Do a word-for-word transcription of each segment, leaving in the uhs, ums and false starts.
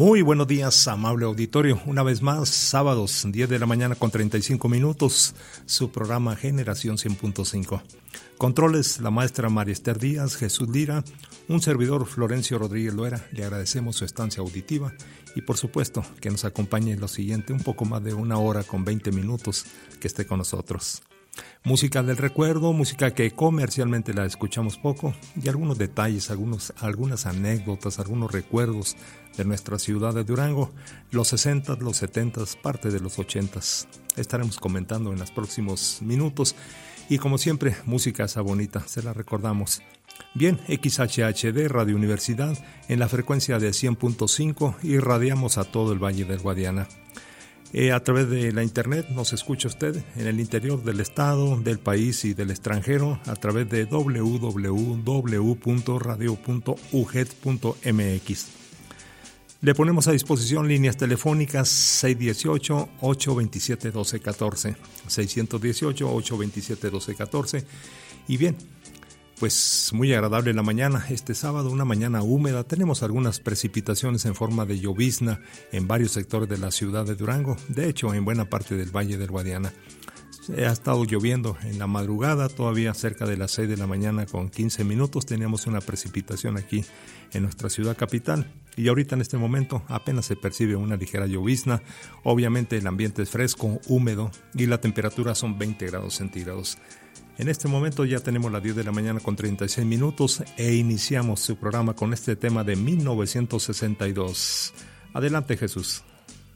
Muy buenos días, amable auditorio. Una vez más, sábados, diez de la mañana con treinta y cinco minutos, su programa Generación cien punto cinco. Controles, la maestra María Esther Díaz, Jesús Lira, un servidor Florencio Rodríguez Loera. Le agradecemos su estancia auditiva y, por supuesto, que nos acompañe en lo siguiente, un poco más de una hora con veinte minutos que esté con nosotros. Música del recuerdo, música que comercialmente la escuchamos poco y algunos detalles, algunos, algunas anécdotas, algunos recuerdos de nuestra ciudad de Durango, los sesentas, los setentas, parte de los ochentas. Estaremos comentando en los próximos minutos y, como siempre, música esa bonita, se la recordamos. Bien, X H H D, Radio Universidad, en la frecuencia de cien punto cinco, irradiamos a todo el Valle del Guadiana. Eh, a través de la internet nos escucha usted en el interior del estado, del país y del extranjero a través de doble u doble u doble u punto radio punto u g e d punto m x. Le ponemos a disposición líneas telefónicas seis uno ocho, ocho dos siete, uno dos uno cuatro, seis uno ocho, ocho dos siete, uno dos uno cuatro. Y bien, pues muy agradable la mañana, este sábado, una mañana húmeda. Tenemos algunas precipitaciones en forma de llovizna en varios sectores de la ciudad de Durango, de hecho en buena parte del Valle del Guadiana. Ha estado lloviendo en la madrugada, todavía cerca de las seis de la mañana con quince minutos teníamos una precipitación aquí en nuestra ciudad capital. Y ahorita en este momento apenas se percibe una ligera llovizna. Obviamente el ambiente es fresco, húmedo y la temperatura son veinte grados centígrados. En este momento ya tenemos las diez de la mañana con treinta y seis minutos e iniciamos su programa con este tema de mil novecientos sesenta y dos. Adelante, Jesús.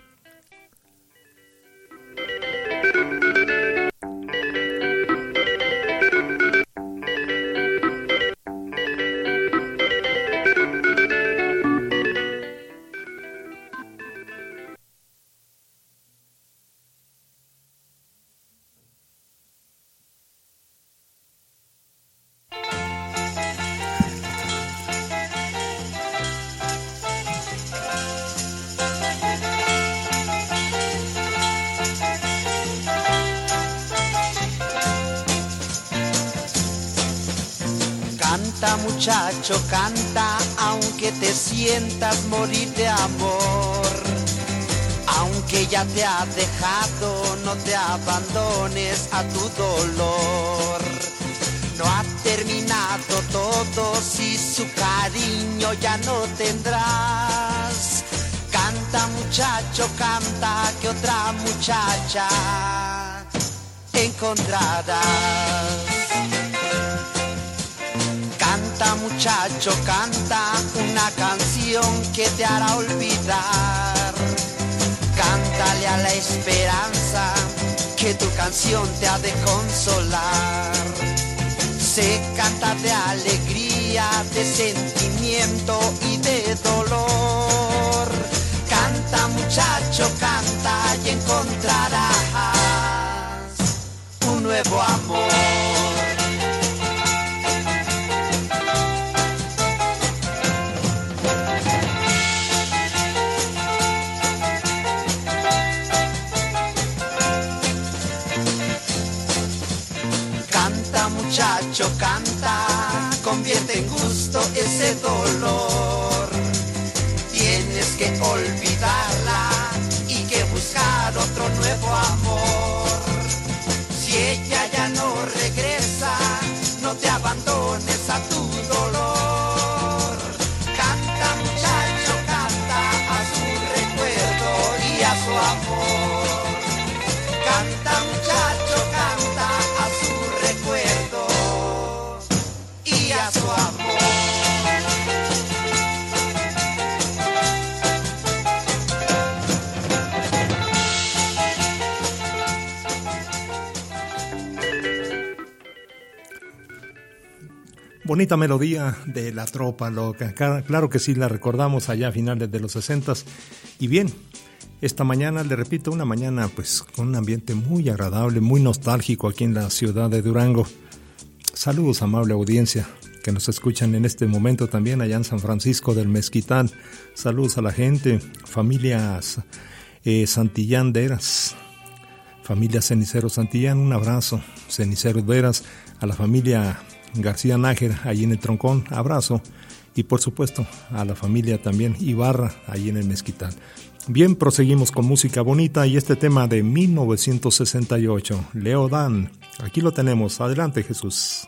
Muchacho, canta, aunque te sientas morir de amor. Aunque ya te ha dejado, no te abandones a tu dolor. No ha terminado todo si su cariño ya no tendrás. Canta, muchacho, canta, que otra muchacha encontrarás. Canta, muchacho, canta una canción que te hará olvidar. Cántale a la esperanza que tu canción te ha de consolar. Se canta de alegría, de sentimiento y de dolor. Canta, muchacho, canta y encontrarás un nuevo amor. Muchacho, canta, convierte en gusto ese dolor. Tienes que olvidarla y que buscar otro nuevo amor. Si ella ya no regresa, no te abandones a tu dolor. Canta, muchacho, canta a su recuerdo y a su amor. Canta, muchacho, canta a su recuerdo y a su amor. Bonita melodía de La Tropa Loca. Claro que sí, la recordamos allá a finales de los sesentas. Y bien, esta mañana, le repito, una mañana pues con un ambiente muy agradable, muy nostálgico aquí en la ciudad de Durango. Saludos, amable audiencia que nos escuchan en este momento también allá en San Francisco del Mezquital. Saludos a la gente, familias eh, Santillán de Eras, familia Cenicero Santillán, un abrazo. Cenicero de Eras, a la familia García Nájera, allí en el Troncón, abrazo. y por supuesto a la familia también Ibarra ahí en el Mezquital. Bien, proseguimos con música bonita y este tema de mil novecientos sesenta y ocho, Leo Dan. Aquí lo tenemos. Adelante, Jesús.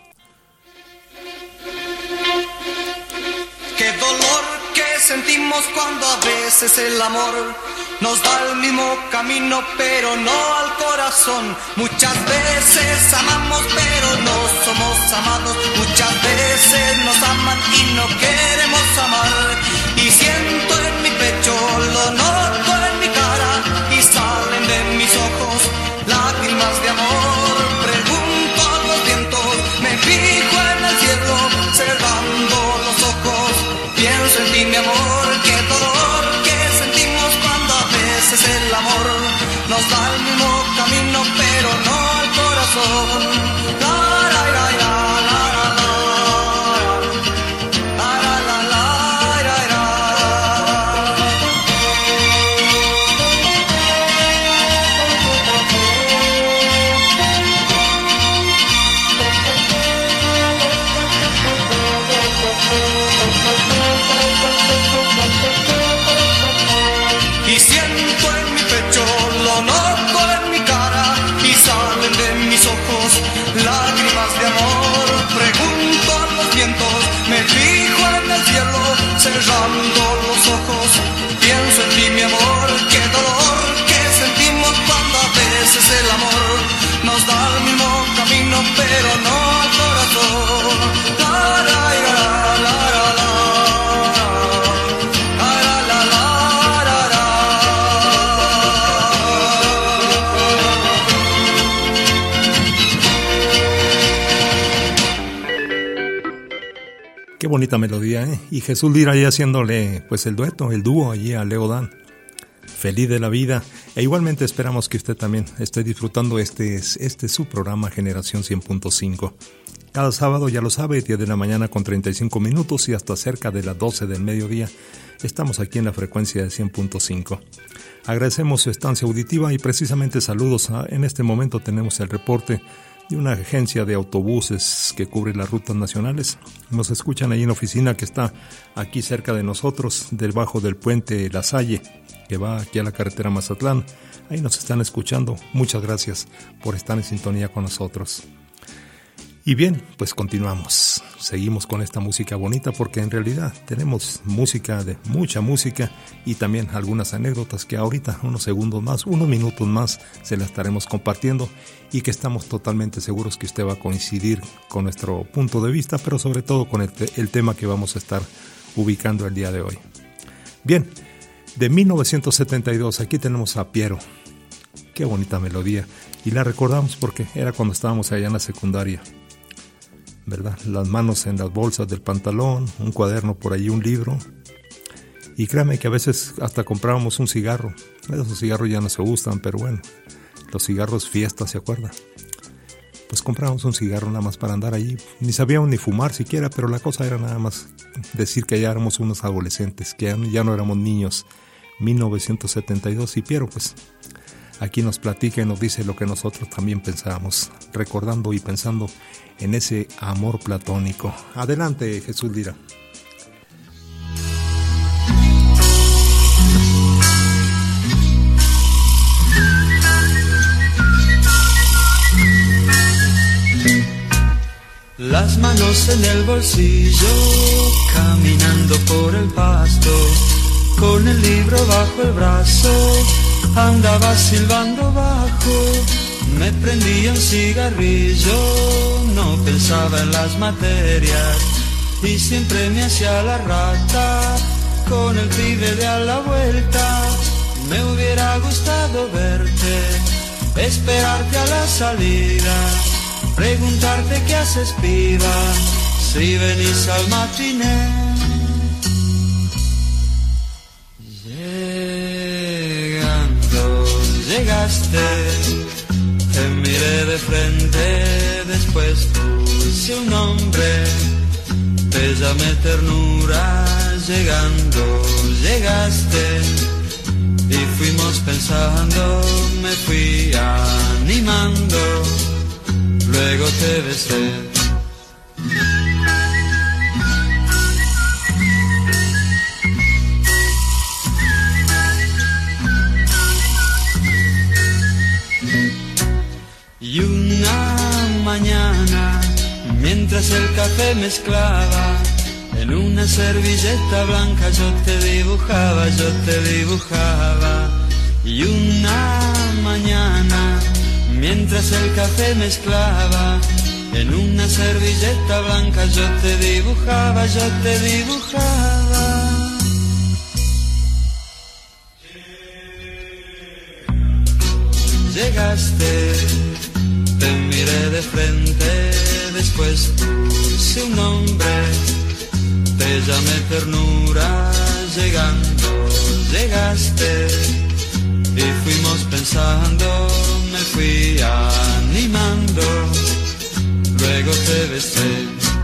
Qué dolor que sentimos cuando a veces el amor nos da el mismo camino, pero no al corazón. Muchas veces amamos, pero no somos amados. Muchas veces nos aman y no queremos amar. Y siento en mi pecho, lo noto en mi cara, y salen de mis ojos lágrimas de amor. Pregunto a los vientos, me fijo en el cielo, cerrando los ojos, pienso en ti, mi amor. Qué dolor que sentimos cuando a veces el amor nos da el mismo camino, pero no al corazón. La, la, la, la, la, la, la, la, la, la, la. Y siento en mi pecho, lo noto en mi cara, y salen de mis ojos lágrimas de amor. Pregunto a los vientos, me fijo en el cielo, cerrando los ojos, pienso en ti, mi amor. Qué dolor que sentimos cuando a veces el amor nos da el mismo camino, pero no al corazón. La, la, la, la, la, la. Qué bonita melodía, ¿eh? Y Jesús Lira ahí haciéndole pues el dueto, el dúo allí a Leo Dan. Feliz de la vida. E igualmente esperamos que usted también esté disfrutando este, este su programa Generación cien punto cinco. Cada sábado, ya lo sabe, diez de la mañana con treinta y cinco minutos y hasta cerca de las doce del mediodía. Estamos aquí en la frecuencia de cien punto cinco. Agradecemos su estancia auditiva y precisamente saludos. A, en este momento tenemos el reporte de una agencia de autobuses que cubre las rutas nacionales. Nos escuchan ahí en la oficina que está aquí cerca de nosotros, debajo del puente La Salle, que va aquí a la carretera Mazatlán. Ahí nos están escuchando. Muchas gracias por estar en sintonía con nosotros. Y bien, pues continuamos. Seguimos con esta música bonita porque en realidad tenemos música, de mucha música y también algunas anécdotas que ahorita, unos segundos más, unos minutos más, se las estaremos compartiendo y que estamos totalmente seguros que usted va a coincidir con nuestro punto de vista, pero sobre todo con el, te- el tema que vamos a estar ubicando el día de hoy. Bien, de mil novecientos setenta y dos, aquí tenemos a Piero. Qué bonita melodía. Y la recordamos porque era cuando estábamos allá en la secundaria, ¿verdad? Las manos en las bolsas del pantalón, un cuaderno por allí, un libro. Y créame que a veces hasta comprábamos un cigarro. Esos cigarros ya no se gustan, pero bueno, los cigarros fiesta, ¿se acuerda? Pues comprábamos un cigarro nada más para andar allí. Ni sabíamos ni fumar siquiera, pero la cosa era nada más decir que ya éramos unos adolescentes, que ya no éramos niños. mil novecientos setenta y dos, y Piero pues aquí nos platica y nos dice lo que nosotros también pensábamos, recordando y pensando en ese amor platónico. Adelante, Jesús Lira. Las manos en el bolsillo, caminando por el pasto, con el libro bajo el brazo, andaba silbando bajo, me prendía un cigarrillo, no pensaba en las materias, y siempre me hacía la rata, con el pibe de a la vuelta. Me hubiera gustado verte, esperarte a la salida, preguntarte qué haces, piba, si venís al matiné. Llegando, llegaste, te miré de frente, después puse un nombre, te llamé ternura. Llegando, llegaste, y fuimos pensando, me fui animando. Luego te besé. Mientras el café mezclaba, en una servilleta blanca yo te dibujaba, yo te dibujaba. Y una mañana, mientras el café mezclaba, en una servilleta blanca yo te dibujaba, yo te dibujaba. Llegaste, te miré de frente, después puse un nombre, te llamé ternura, llegando, llegaste, y fuimos pensando, me fui animando, luego te besé.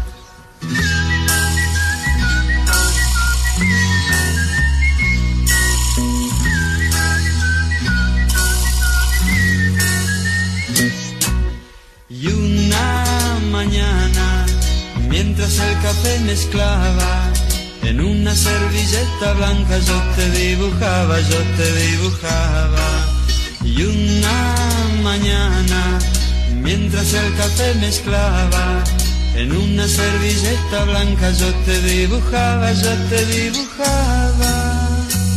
Y una mañana, mientras el café mezclaba, en una servilleta blanca yo te dibujaba, yo te dibujaba. Y una mañana, mientras el café mezclaba, en una servilleta blanca yo te dibujaba, yo te dibujaba.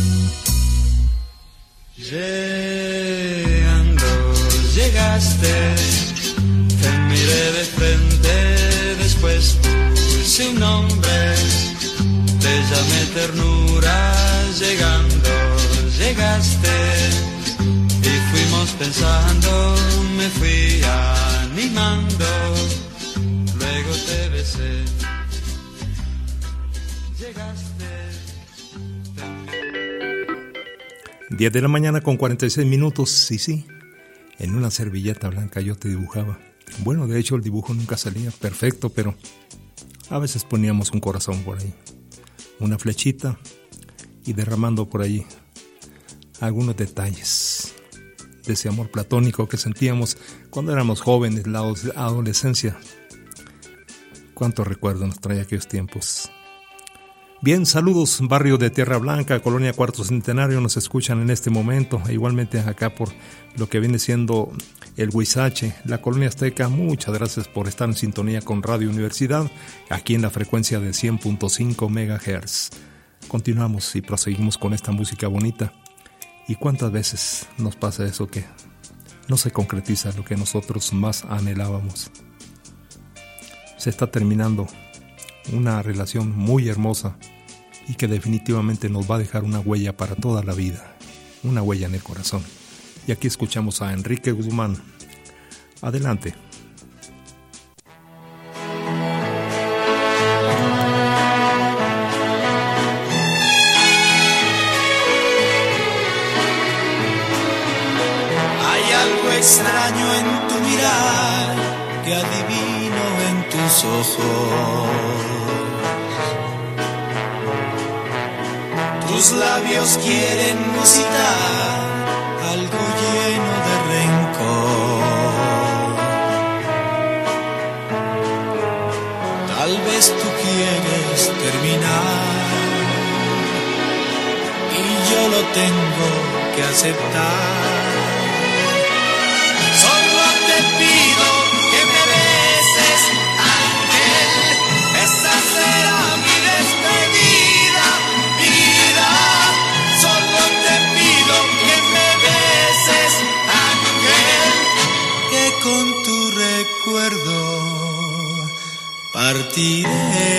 Llegando, llegaste, te miré de frente, después puse un nombre, te llamé ternura, llegando, llegaste, y fuimos pensando, me fui animando, luego te besé, llegaste. diez de la mañana con cuarenta y seis minutos, sí, sí, en una servilleta blanca yo te dibujaba. Bueno, de hecho el dibujo nunca salía perfecto, pero a veces poníamos un corazón por ahí, una flechita y derramando por ahí algunos detalles de ese amor platónico que sentíamos cuando éramos jóvenes, la adolescencia. Cuánto recuerdo nos trae aquellos tiempos. Bien, saludos, barrio de Tierra Blanca, Colonia Cuarto Centenario, nos escuchan en este momento, e igualmente acá por lo que viene siendo el Huizache, la Colonia Azteca. Muchas gracias por estar en sintonía con Radio Universidad, aquí en la frecuencia de cien punto cinco megahertz. Continuamos y proseguimos con esta música bonita. ¿Y cuántas veces nos pasa eso que no se concretiza lo que nosotros más anhelábamos? Se está terminando una relación muy hermosa y que definitivamente nos va a dejar una huella para toda la vida, una huella en el corazón. Y aquí escuchamos a Enrique Guzmán. Adelante. Hay algo extraño en tu mirar que adivino en tus ojos. Tus labios quieren musitar algo lleno de rencor. Tal vez tú quieres terminar y yo lo tengo que aceptar. Solo te pido que me beses, ángel, esa será mi despedida, vida. Solo te pido que me beses, ángel, que con tu recuerdo partiré.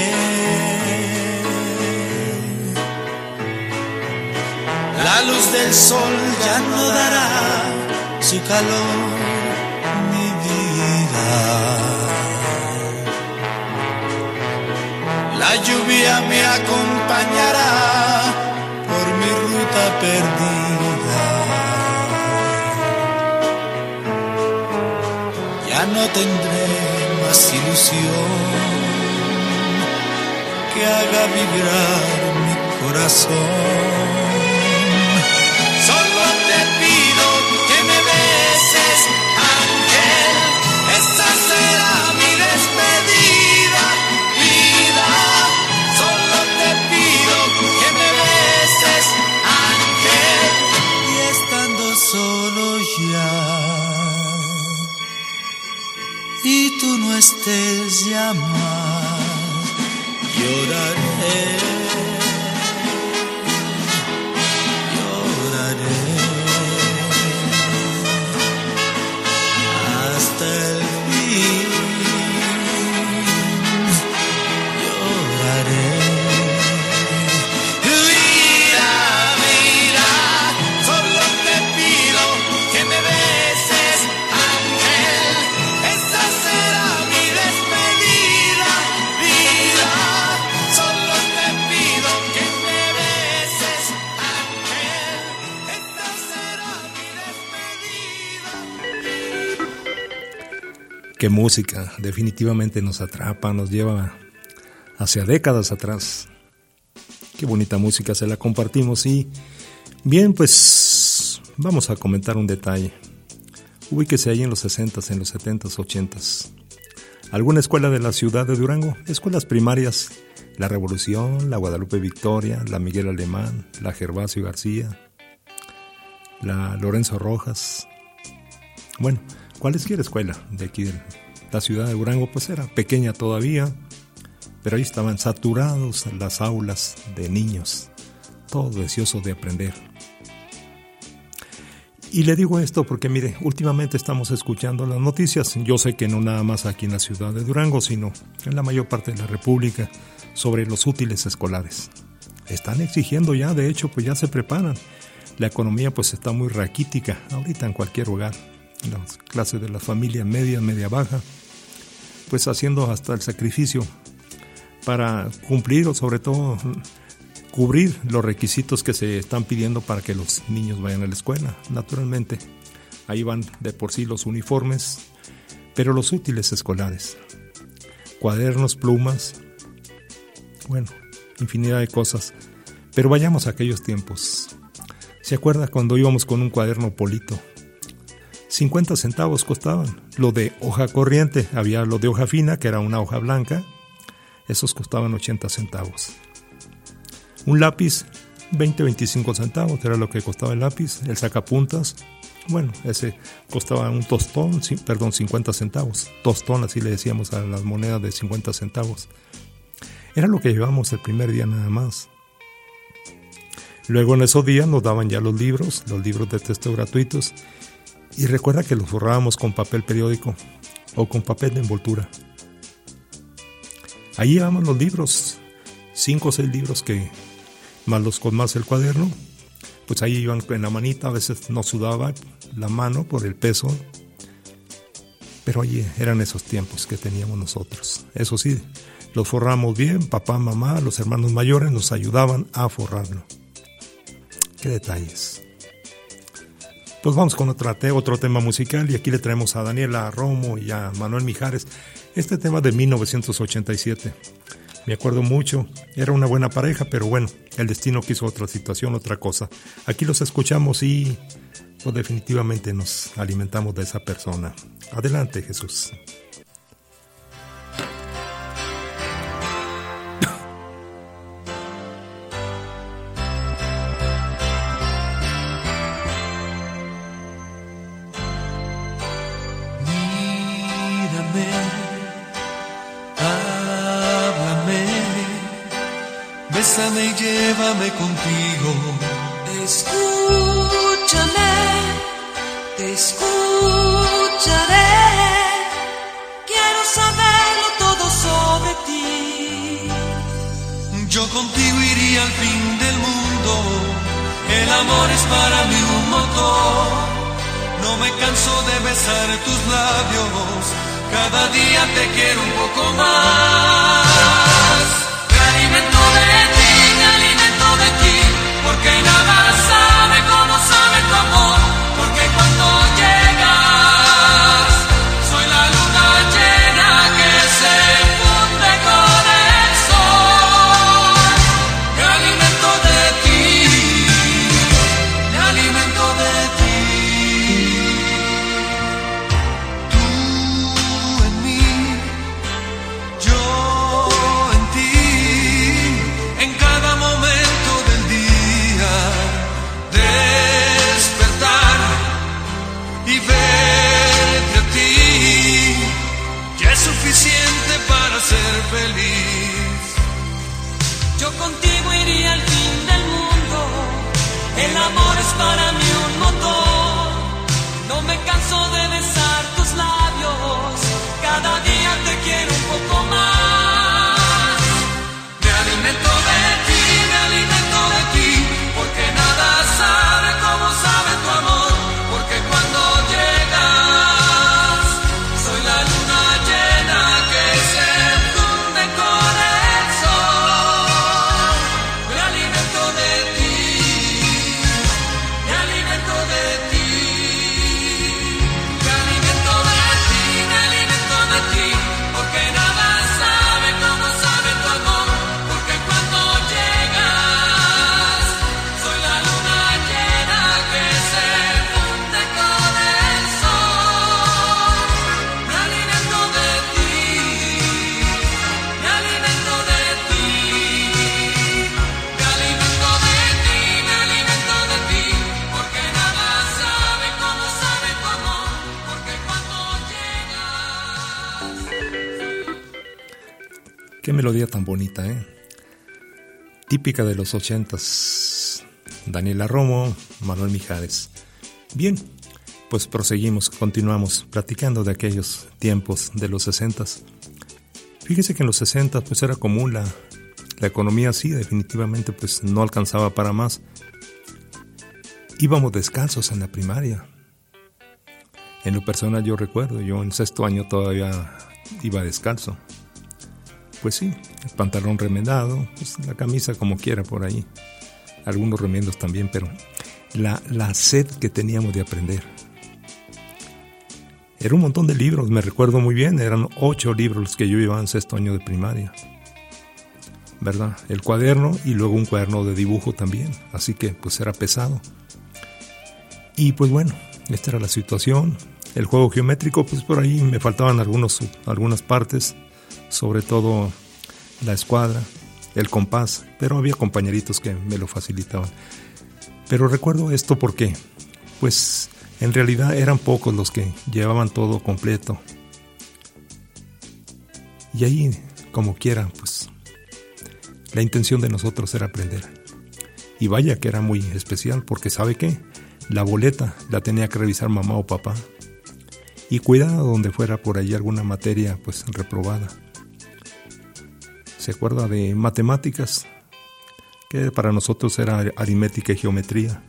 La luz del sol ya no dará su calor, mi vida. La lluvia me acompañará por mi ruta perdida. Ya no tendré más ilusión que haga vibrar mi corazón. Solo te pido que me beses, ángel, esa será mi despedida, vida. Solo te pido que me beses, ángel, y estando solo ya, y tú no estés llamando, Qué música, definitivamente nos atrapa, nos lleva hacia décadas atrás. Qué bonita música, se la compartimos. Y bien, pues vamos a comentar un detalle. Ubíquese ahí en los sesentas, en los setentas, ochentas. ¿Alguna escuela de la ciudad de Durango? Escuelas primarias, la Revolución, la Guadalupe Victoria, la Miguel Alemán, la Gervasio García, la Lorenzo Rojas. Bueno, cualquier escuela de aquí de la ciudad de Durango, pues era pequeña todavía, pero ahí estaban saturados las aulas de niños, todos deseosos de aprender. Y le digo esto porque, mire, últimamente estamos escuchando las noticias, yo sé que no nada más aquí en la ciudad de Durango, sino en la mayor parte de la República, sobre los útiles escolares. Están exigiendo ya, de hecho, pues ya se preparan. La economía pues está muy raquítica ahorita en cualquier hogar. Las clases de la familia media, media baja, pues haciendo hasta el sacrificio para cumplir o sobre todo cubrir los requisitos que se están pidiendo para que los niños vayan a la escuela. Naturalmente, ahí van de por sí los uniformes, pero los útiles escolares, cuadernos, plumas, bueno, infinidad de cosas. Pero vayamos a aquellos tiempos. ¿Se acuerda cuando íbamos con un cuaderno Polito? cincuenta centavos costaban. Lo de hoja corriente, había lo de hoja fina, que era una hoja blanca, esos costaban ochenta centavos. Un lápiz, veinte, veinticinco centavos, era lo que costaba el lápiz. El sacapuntas, bueno, ese costaba un tostón, perdón, cincuenta centavos. Tostón, así le decíamos a las monedas de cincuenta centavos. Era lo que llevábamos el primer día nada más. Luego en esos días nos daban ya los libros, los libros de texto gratuitos. Y recuerda que los forrábamos con papel periódico o con papel de envoltura. Ahí llevamos los libros, cinco o seis libros que, más los con más el cuaderno, pues ahí iban en la manita, a veces nos sudaba la mano por el peso, pero ahí eran esos tiempos que teníamos nosotros. Eso sí, los forramos bien, papá, mamá, los hermanos mayores nos ayudaban a forrarlo. Qué detalles. Pues vamos con otro, otro tema musical y aquí le traemos a Daniela Romo y a Manuel Mijares este tema de mil novecientos ochenta y siete. Me acuerdo mucho, era una buena pareja, pero bueno, el destino quiso otra situación, otra cosa. Aquí los escuchamos y pues definitivamente nos alimentamos de esa persona. Adelante, Jesús. Bésame y llévame contigo. Escúchame, te escucharé. Quiero saberlo todo sobre ti. Yo contigo iría al fin del mundo. El amor es para mí un motor. No me canso de besar tus labios. Cada día te quiero un poco más. Me alimento de ti, me alimento de ti, porque nada sabe como sabe tu amor, porque cuando llegas, soy la luna llena que se funde con el sol. Me alimento de ti, me alimento de ti. Tú en mí, yo amor es para mí un motor. No me canso de besar tus labios, cada día te quiero un poco más. Me alimento de ti, me alimento de ti, porque nada sabe como sabe tu amor, porque cuando llegas soy la luna llena que se funde con el sol. Me alimento de ti, me alimento de ti, me alimento de ti, me alimento de ti, porque nada sabe como sabe tu amor, porque cuando llegas soy la luna llena que se funde con el sol. Me alimento de ti, me alimento de ti, me alimento de ti, me alimento de ti, porque nada sabe como sabe tu amor, porque cuando llegas. Qué melodía tan bonita, ¿eh? Típica de los ochentas. Daniela Romo, Manuel Mijares. Bien, pues proseguimos, continuamos platicando de aquellos tiempos de los sesentas. Fíjese que en los sesentas pues era común la, la economía, sí, definitivamente pues no alcanzaba para más. Íbamos descalzos en la primaria. En lo personal yo recuerdo, yo en sexto año todavía iba descalzo. Pues sí, el pantalón remendado, pues la camisa como quiera por ahí. Algunos remiendos también, pero la, la sed que teníamos de aprender. Era un montón de libros, me recuerdo muy bien, eran ocho libros los que yo llevaba en sexto año de primaria. ¿Verdad? El cuaderno y luego un cuaderno de dibujo también, así que pues era pesado. Y pues bueno, esta era la situación. El juego geométrico, pues por ahí me faltaban algunos, algunas partes, sobre todo la escuadra, el compás, pero había compañeritos que me lo facilitaban. Pero recuerdo esto porque, pues, en realidad eran pocos los que llevaban todo completo. Y ahí, como quiera, pues, la intención de nosotros era aprender. Y vaya que era muy especial, porque ¿sabe qué? La boleta la tenía que revisar mamá o papá. Y cuidado donde fuera por ahí alguna materia, pues, reprobada. ¿Se acuerda de matemáticas? Que para nosotros era aritmética y geometría.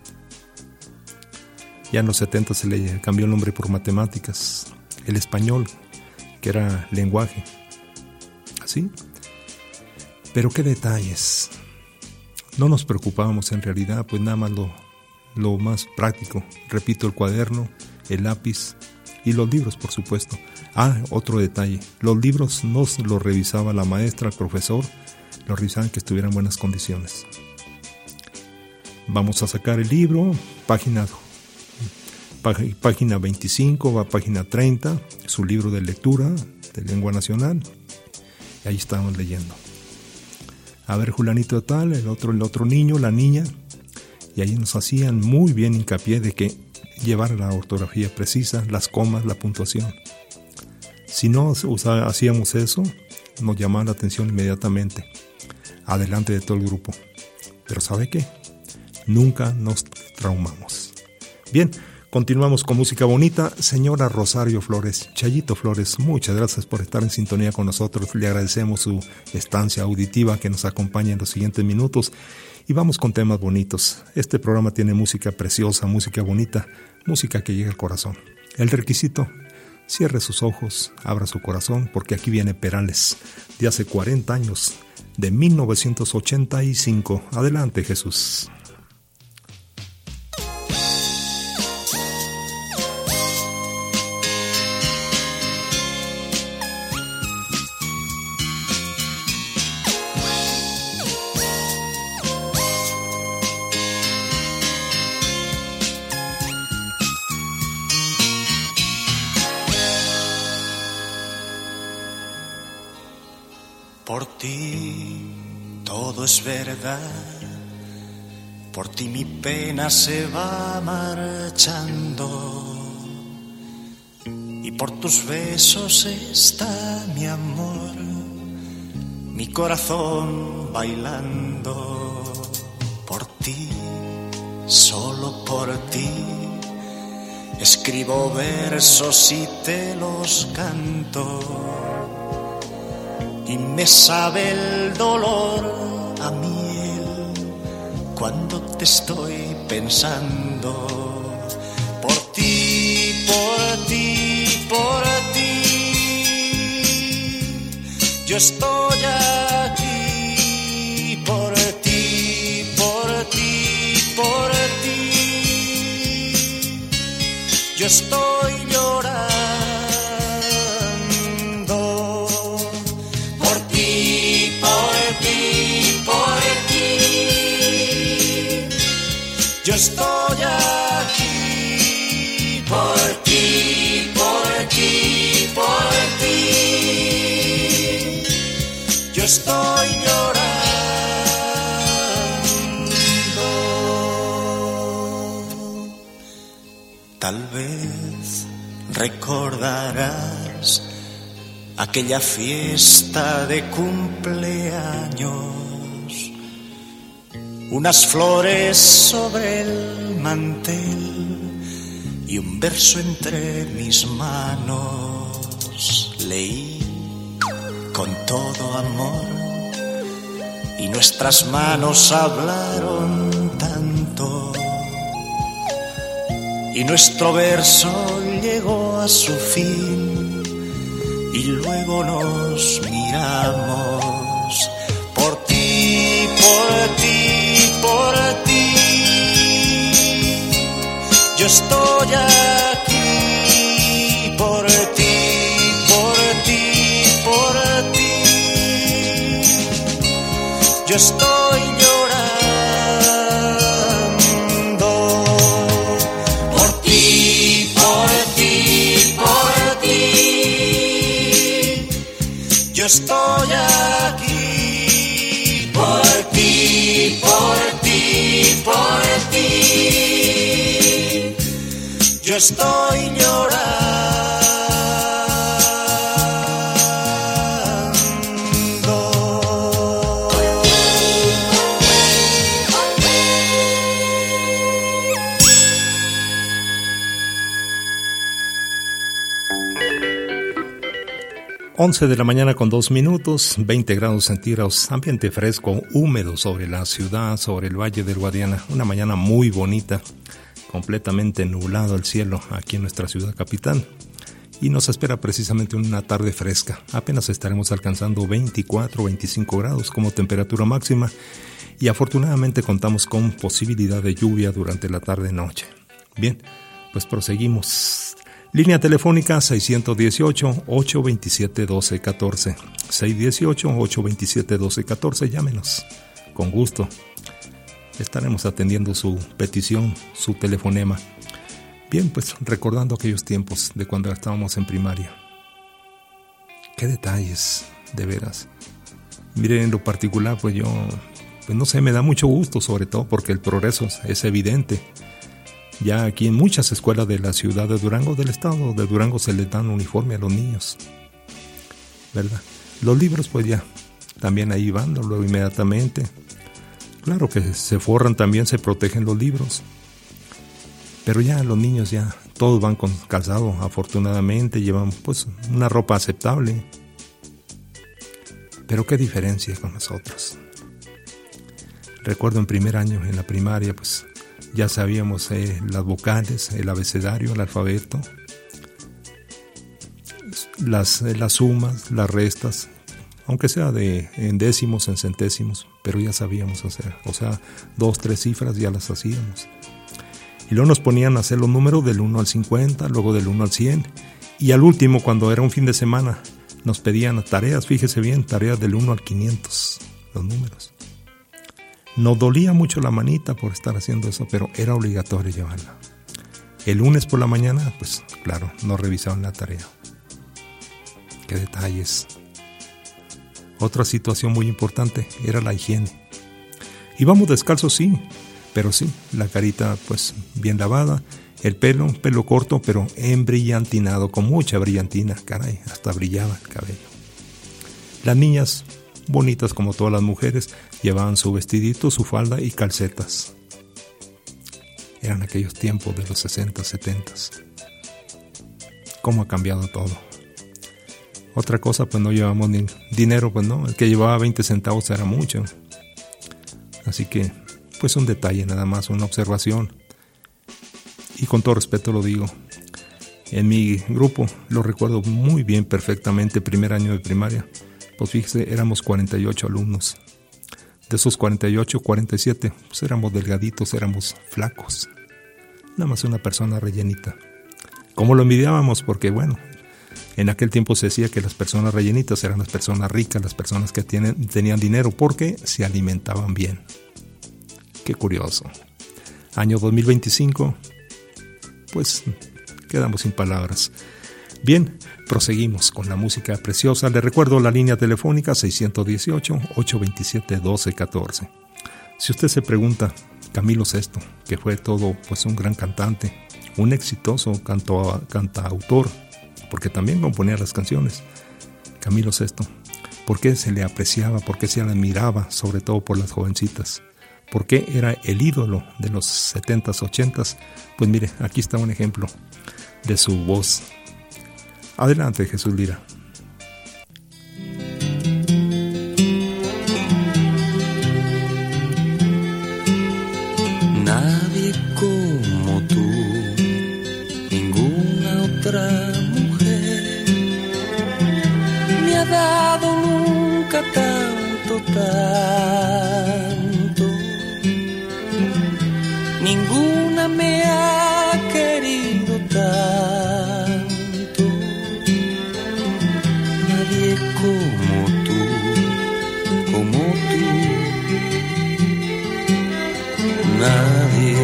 Ya en los setenta se le cambió el nombre por matemáticas. El español, que era lenguaje. ¿Así? Pero qué detalles. No nos preocupábamos en realidad, pues nada más lo, lo más práctico. Repito, el cuaderno, el lápiz y los libros, por supuesto. Ah, otro detalle, los libros no los revisaba la maestra, el profesor, los revisaban que estuvieran en buenas condiciones. Vamos a sacar el libro, página, página veinticinco, va a página treinta, su libro de lectura de lengua nacional, y ahí estábamos leyendo. A ver, Julanito de tal, el otro, el otro niño, la niña, y ahí nos hacían muy bien hincapié de que llevar la ortografía precisa, las comas, la puntuación. Si no usa, hacíamos eso, nos llamaba la atención inmediatamente, adelante de todo el grupo. Pero ¿sabe qué? Nunca nos traumamos. Bien, continuamos con música bonita. Señora Rosario Flores, Chayito Flores, muchas gracias por estar en sintonía con nosotros. Le agradecemos su estancia auditiva que nos acompaña en los siguientes minutos. Y vamos con temas bonitos. Este programa tiene música preciosa, música bonita, música que llega al corazón. El requisito: cierre sus ojos, abra su corazón, porque aquí viene Perales, de hace cuarenta años, de mil novecientos ochenta y cinco. Adelante, Jesús. Por ti todo es verdad, por ti mi pena se va marchando y por tus besos está mi amor, mi corazón bailando. Por ti solo escribo versos y te los canto, y me sabe el dolor a miel cuando te estoy pensando. Por ti, por ti, por ti, yo estoy aquí. Por ti, por ti, por ti, yo estoy llorando. Por ti, por ti, por ti, yo estoy aquí. Por ti, por ti, por ti, yo estoy llorando. Tal vez recordarás aquella fiesta de cumpleaños, unas flores sobre el mantel y un verso entre mis manos. Leí con todo amor y nuestras manos hablaron tanto, y nuestro verso llegó a su fin y luego nos miramos. Por ti, por ti, por ti, yo estoy aquí. Por ti, por ti, por ti, yo estoy llorando. Por ti, por ti, por ti, yo estoy aquí. Por ti, por ti, por ti, yo estoy llorando. once de la mañana con dos minutos, veinte grados centígrados, ambiente fresco, húmedo sobre la ciudad, sobre el Valle del Guadiana. Una mañana muy bonita, completamente nublado el cielo aquí en nuestra ciudad capital. Y nos espera precisamente una tarde fresca. Apenas estaremos alcanzando veinticuatro, veinticinco grados como temperatura máxima. Y afortunadamente contamos con posibilidad de lluvia durante la tarde-noche. Bien, pues proseguimos. Línea telefónica seis uno ocho, ocho dos siete, uno dos uno cuatro. seis uno ocho, ocho dos siete, uno dos uno cuatro. Llámenos. Con gusto. Estaremos atendiendo su petición, su telefonema. Bien, pues recordando aquellos tiempos de cuando estábamos en primaria. Qué detalles, de veras. Miren, en lo particular, pues yo, pues no sé, me da mucho gusto, sobre todo porque el progreso es evidente. Ya aquí en muchas escuelas de la ciudad de Durango, del estado de Durango, se les dan uniforme a los niños, ¿verdad? Los libros, pues ya, también ahí van, luego inmediatamente. Claro que se forran también, se protegen los libros. Pero ya los niños ya, todos van con calzado, afortunadamente, llevan pues una ropa aceptable. Pero qué diferencia con nosotros. Recuerdo en primer año, en la primaria, pues ya sabíamos eh, las vocales, el abecedario, el alfabeto, las, eh, las sumas, las restas, aunque sea de en décimos, en centésimos, pero ya sabíamos hacer, o sea, dos, tres cifras ya las hacíamos. Y luego nos ponían a hacer los números del uno al cincuenta, luego del uno al cien, y al último, cuando era un fin de semana, nos pedían tareas, fíjese bien, tareas del uno al quinientos, los números. Nos dolía mucho la manita por estar haciendo eso, pero era obligatorio llevarla. El lunes por la mañana, pues claro, nos revisaban la tarea. Qué detalles. Otra situación muy importante era la higiene. Íbamos descalzos, sí, pero sí, la carita pues bien lavada, el pelo, pelo corto, pero embrillantinado, con mucha brillantina, caray, hasta brillaba el cabello. Las niñas, bonitas como todas las mujeres, llevaban su vestidito, su falda y calcetas. Eran aquellos tiempos de los sesenta, setenta. cómo ha cambiado todo. Otra cosa, pues no llevamos ni dinero, pues no, el que llevaba veinte centavos era mucho. Así que, pues un detalle nada más, una observación. Y con todo respeto lo digo, en mi grupo, lo recuerdo muy bien, perfectamente, primer año de primaria, pues fíjese, éramos cuarenta y ocho alumnos. De esos cuarenta y ocho, cuarenta y siete, pues éramos delgaditos, éramos flacos. Nada más una persona rellenita. ¿Cómo lo envidiábamos? Porque bueno, en aquel tiempo se decía que las personas rellenitas eran las personas ricas, las personas que tienen, tenían dinero porque se alimentaban bien. Qué curioso. Año dos mil veinticinco, pues quedamos sin palabras. Bien, proseguimos con la música preciosa. Le recuerdo la línea telefónica seis uno ocho, ocho dos siete, uno dos uno cuatro. Si usted se pregunta, Camilo Sesto, que fue todo pues un gran cantante, un exitoso canto, cantautor, porque también componía las canciones, Camilo Sesto, ¿por qué se le apreciaba? ¿Por qué se le admiraba? Sobre todo por las jovencitas. ¿Por qué era el ídolo de los setentas, ochentas? Pues mire, aquí está un ejemplo de su voz. Adelante, Jesús Lira. Nadie como tú, ninguna otra mujer me ha dado nunca tanto, tanto. Ninguna me ha querido tanto. Nadie como tú, como tú. Nadie.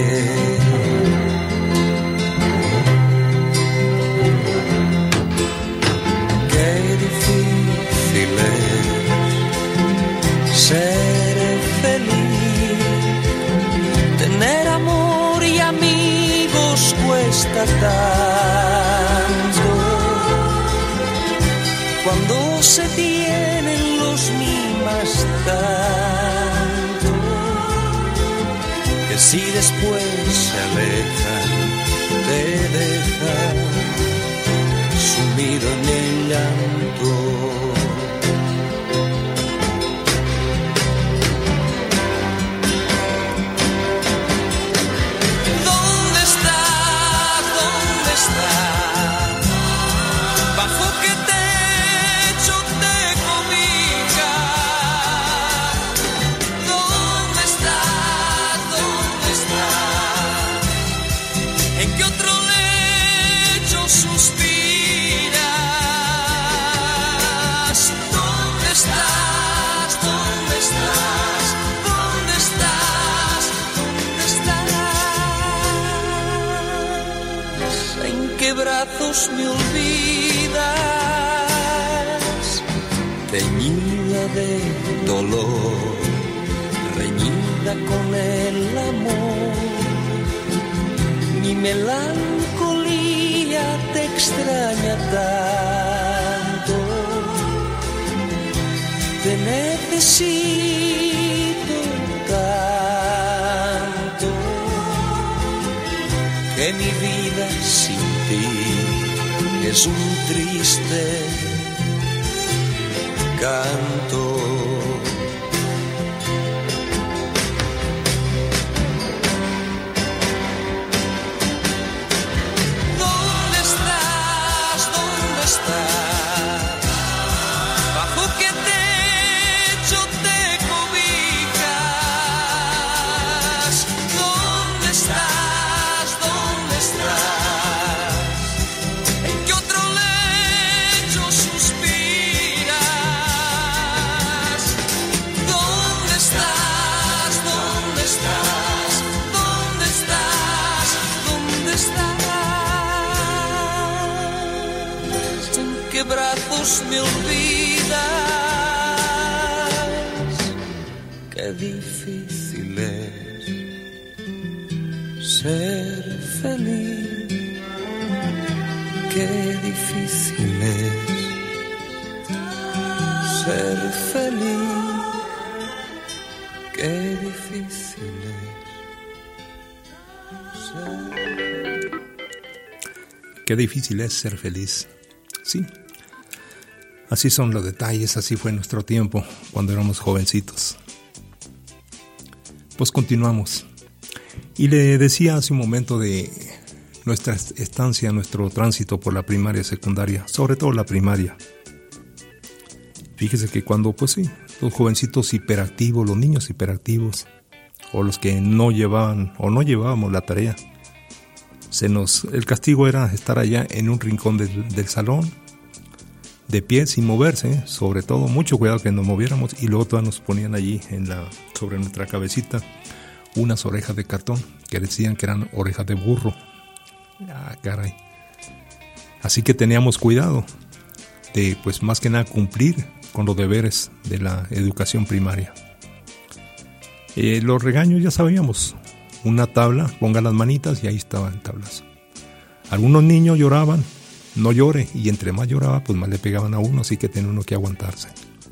Qué difícil es ser feliz, tener amor y amigos cuesta tanto. Cuando se tienen los mismos tanto, que si después se alejan, te dejan sumido en el llanto. ¿Dónde estás? ¿Dónde estás? ¿Bajo qué techo te cobijas? ¿Dónde estás? ¿Dónde estás? ¿En qué otro lecho suspiras? ¿Dónde estás? ¿Dónde estás? ¿Dónde estás? ¿Dónde estás? ¿En qué brazos me olvidas? Teñida de dolor, reñida con el amor. Mi melancolía te extraña tanto. Te necesito tanto, que mi vida sin ti es un triste canto. ¿Dónde estás? ¿Dónde estás? ¿Bajo qué techo te cobijas? ¿Dónde estás? ¿Dónde estás? ¿En qué otro lecho suspiras? ¿Dónde estás? ¿Dónde estás? ¿Dónde estás? ¿Dónde estás? ¿En qué brazos me olvidas? Qué difícil es ser feliz. Qué difícil es ser feliz. Qué difícil es ser... Qué difícil es ser feliz. Sí, así son los detalles, así fue nuestro tiempo cuando éramos jovencitos. Pues continuamos. Y le decía hace un momento de nuestra estancia, nuestro tránsito por la primaria y secundaria, sobre todo la primaria. Fíjese que cuando, pues sí, los jovencitos hiperactivos, los niños hiperactivos, o los que no llevaban o no llevábamos la tarea, se nos, el castigo era estar allá en un rincón del, del salón, de pie, sin moverse, sobre todo, mucho cuidado que nos moviéramos, y luego todas nos ponían allí en la, sobre nuestra cabecita unas orejas de cartón que decían que eran orejas de burro. Ah, caray. Así que teníamos cuidado de, pues más que nada, cumplir con los deberes de la educación primaria. Eh, los regaños ya sabíamos, una tabla, ponga las manitas y ahí estaban tablas. Algunos niños lloraban, no llore, y entre más lloraba, pues más le pegaban a uno, así que tenía uno que aguantarse.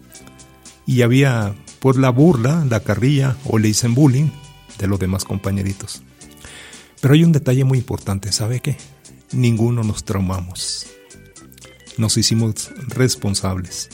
Y había, pues, la burla, la carrilla, o le dicen bullying, de los demás compañeritos. Pero hay un detalle muy importante, ¿sabe qué? Ninguno nos traumamos. Nos hicimos responsables.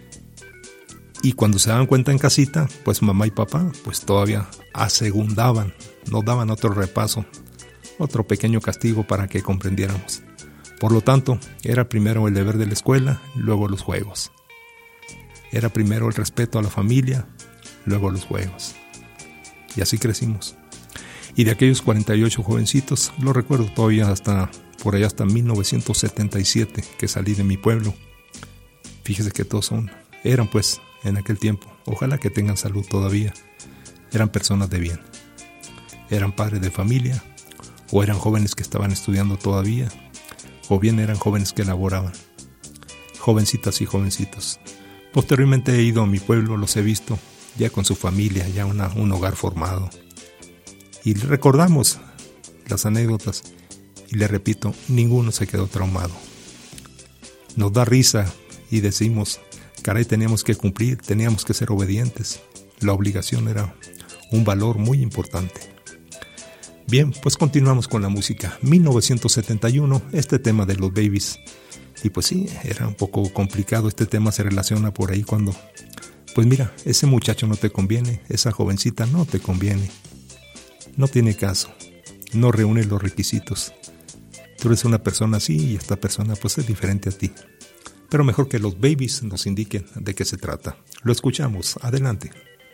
Y cuando se daban cuenta en casita, pues mamá y papá, pues todavía asegundaban, nos daban otro repaso, otro pequeño castigo para que comprendiéramos. Por lo tanto, era primero el deber de la escuela, luego los juegos. Era primero el respeto a la familia, luego los juegos. Y así crecimos. Y de aquellos cuarenta y ocho jovencitos, lo recuerdo todavía hasta, por allá hasta mil novecientos setenta y siete, que salí de mi pueblo. Fíjese que todos son, eran pues, en aquel tiempo, ojalá que tengan salud todavía, eran personas de bien. Eran padres de familia, o eran jóvenes que estaban estudiando todavía, o bien eran jóvenes que laboraban. Jovencitas y jovencitos. Posteriormente he ido a mi pueblo, los he visto, ya con su familia, ya una, un hogar formado. Y recordamos las anécdotas, y le repito, ninguno se quedó traumado. Nos da risa y decimos, caray, teníamos que cumplir, teníamos que ser obedientes. La obligación era un valor muy importante. Bien, pues continuamos con la música. mil novecientos setenta y uno, este tema de los Babies. Y pues sí, era un poco complicado, este tema se relaciona por ahí cuando, pues mira, ese muchacho no te conviene, esa jovencita no te conviene. No tiene caso, no reúne los requisitos. Tú eres una persona así y esta persona pues es diferente a ti. Pero mejor que los Babies nos indiquen de qué se trata. Lo escuchamos, adelante.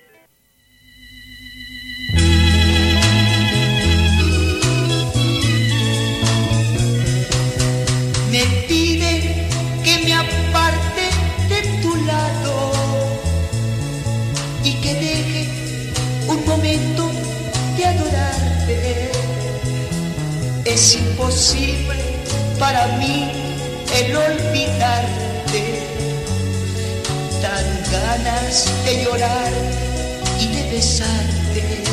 Me pide que me aparte de tu lado y que deje un momento de adorarte. Es imposible para mí el olvidarte. Dan ganas de llorar y de besarte.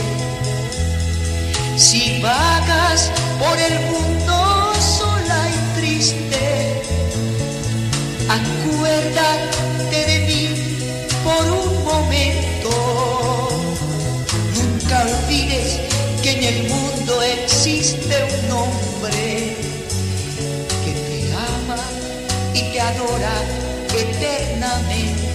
Si vagas por el mundo sola y triste, acuérdate de mí por un momento. Nunca olvides que en el mundo existe un hombre que te ama y te adora eternamente.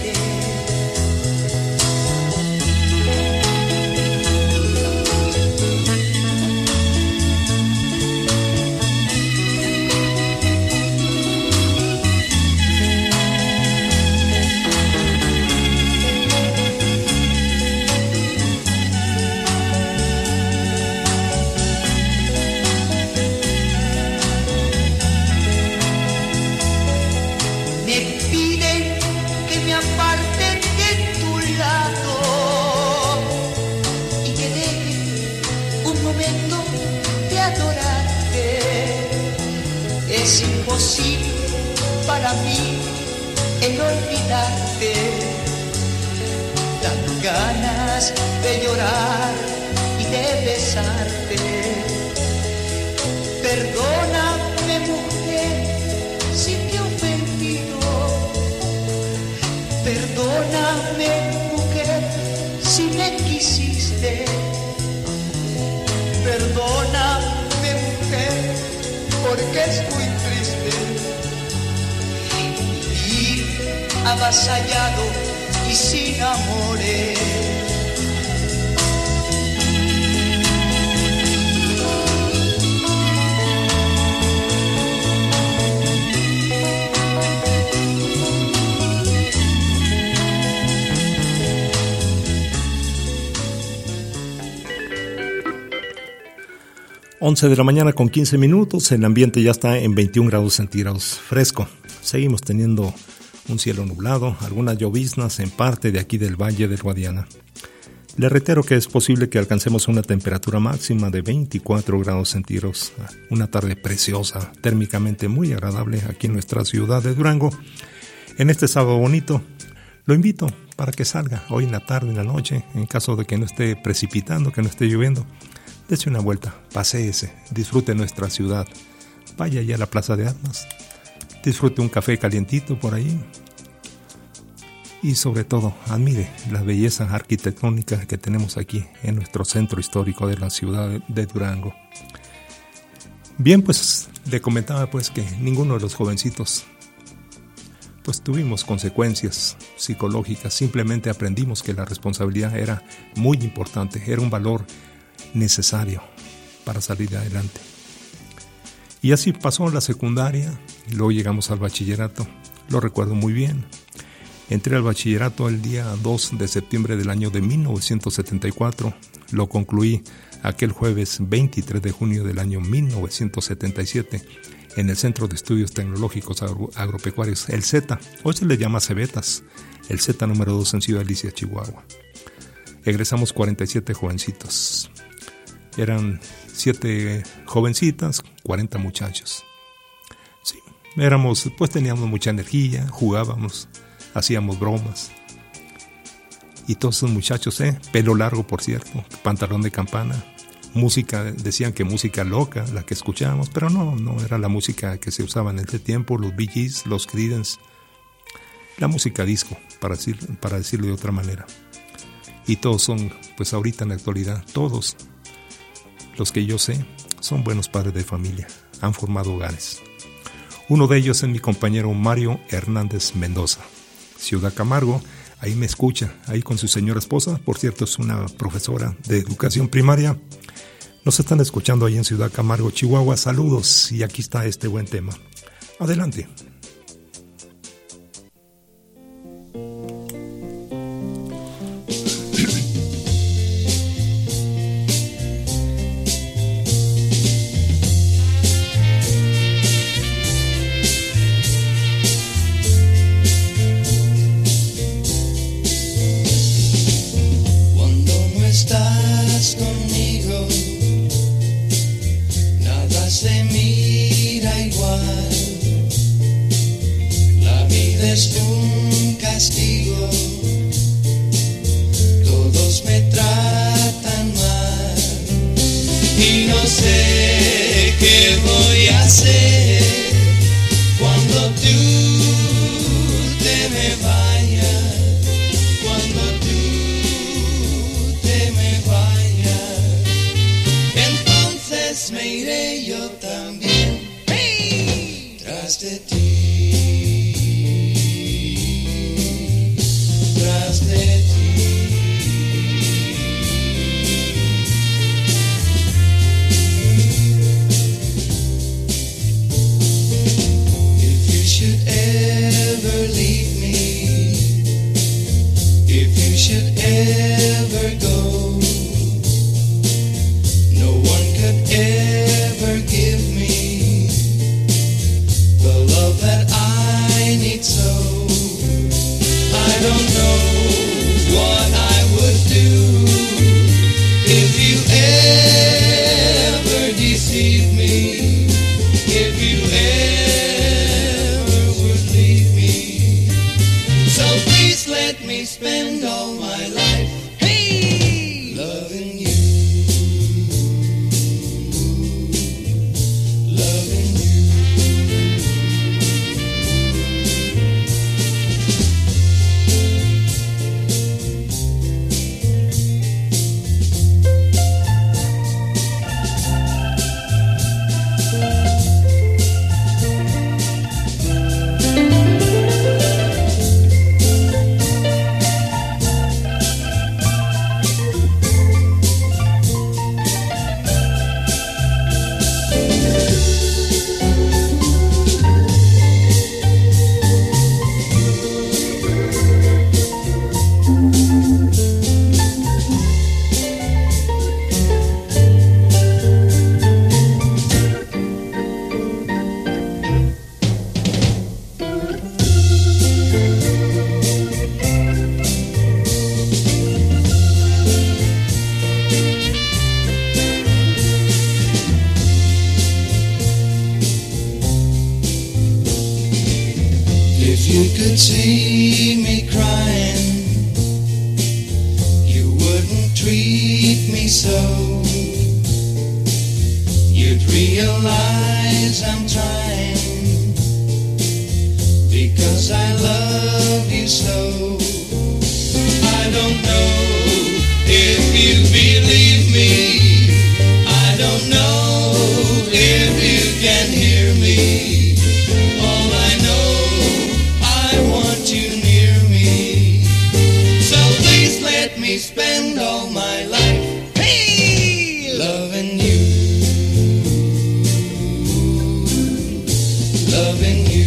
Es imposible para mí el olvidarte. Dan ganas de llorar y de besarte. Perdóname, mujer, si te he ofendido. Perdóname, mujer, si me quisiste. Perdóname, mujer, porque es muy triste avasallado y sin amores. once de la mañana con quince minutos, el ambiente ya está en veintiún grados centígrados, fresco. Seguimos teniendo un cielo nublado, algunas lloviznas en parte de aquí del Valle del Guadiana. Le reitero que es posible que alcancemos una temperatura máxima de veinticuatro grados centígrados, una tarde preciosa, térmicamente muy agradable aquí en nuestra ciudad de Durango. En este sábado bonito, lo invito para que salga hoy en la tarde, en la noche, en caso de que no esté precipitando, que no esté lloviendo. Dese una vuelta, paséese, disfrute nuestra ciudad, vaya ya a la Plaza de Armas, disfrute un café calientito por ahí y sobre todo admire la belleza arquitectónica que tenemos aquí en nuestro centro histórico de la ciudad de Durango. Bien, pues le comentaba pues que ninguno de los jovencitos pues tuvimos consecuencias psicológicas, simplemente aprendimos que la responsabilidad era muy importante, era un valor necesario para salir adelante. Y así pasó la secundaria, y luego llegamos al bachillerato, lo recuerdo muy bien. Entré al bachillerato el día dos de septiembre del año de mil novecientos setenta y cuatro, lo concluí aquel jueves veintitrés de junio del año mil novecientos setenta y siete en el Centro de Estudios Tecnológicos Agro- Agropecuarios, el Z, hoy se le llama Cebetas, el Z número dos en Ciudad Alicia, Chihuahua. Egresamos cuarenta y siete jovencitos. Eran siete jovencitas, cuarenta muchachos. Sí, éramos, pues teníamos mucha energía, jugábamos, hacíamos bromas. Y todos esos muchachos, eh, pelo largo por cierto, pantalón de campana, música, decían que música loca, la que escuchábamos, pero no, no era la música que se usaba en ese tiempo, los Bee Gees, los Creedence, la música disco, para, decir, para decirlo de otra manera. Y todos son, pues ahorita en la actualidad, todos los que yo sé son buenos padres de familia, han formado hogares. Uno de ellos es mi compañero Mario Hernández Mendoza, Ciudad Camargo, ahí me escucha, ahí con su señora esposa, por cierto es una profesora de educación primaria. Nos están escuchando ahí en Ciudad Camargo, Chihuahua, saludos y aquí está este buen tema. Adelante. Love could see me crying, you wouldn't treat me so. You'd realize I'm trying because I love you so. I don't know if you believe me, I don't know if you can hear me. All I know, I want you near me. So please let me spend all my life, hey, loving you, loving you.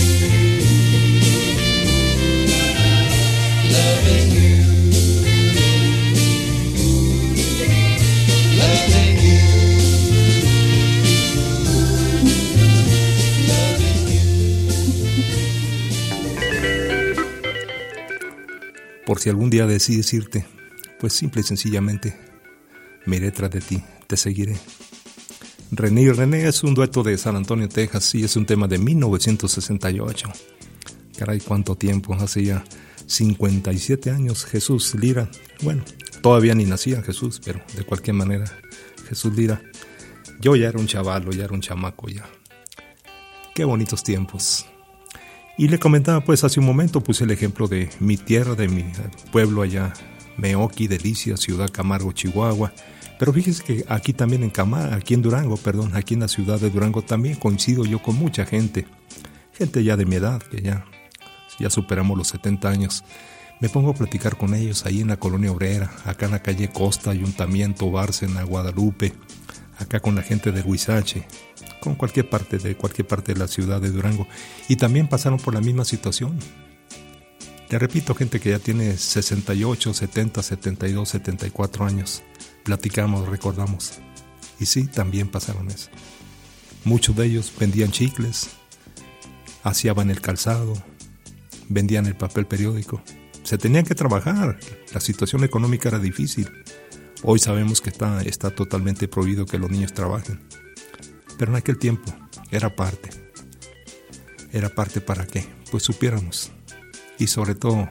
Por si algún día decides irte, pues simple y sencillamente me iré tras de ti, te seguiré. René y René es un dueto de San Antonio, Texas, y es un tema de mil novecientos sesenta y ocho. Caray, cuánto tiempo, hace ya cincuenta y siete años. Jesús Lira, bueno, todavía ni nacía Jesús, pero de cualquier manera, Jesús Lira, yo ya era un chavalo, ya era un chamaco ya. Qué bonitos tiempos. Y le comentaba pues hace un momento, puse el ejemplo de mi tierra, de mi pueblo allá, Meoqui, Delicias, Ciudad Camargo, Chihuahua. Pero fíjese que aquí también en Camargo, aquí en Durango, perdón, aquí en la ciudad de Durango también coincido yo con mucha gente. Gente ya de mi edad, que ya, ya superamos los setenta años. Me pongo a platicar con ellos ahí en la colonia obrera, acá en la calle Costa, Ayuntamiento, Bárcena, Guadalupe, acá con la gente de Huizache, con cualquier parte de cualquier parte de la ciudad de Durango, y también pasaron por la misma situación. Te repito, gente que ya tiene sesenta y ocho, setenta, setenta y dos, setenta y cuatro años. Platicamos, recordamos, y sí, también pasaron eso. Muchos de ellos vendían chicles, aseaban el calzado, vendían el papel periódico. Se tenían que trabajar, la situación económica era difícil. Hoy sabemos que está, está totalmente prohibido que los niños trabajen. Pero en aquel tiempo era parte. ¿Era parte para qué? Pues supiéramos. Y sobre todo,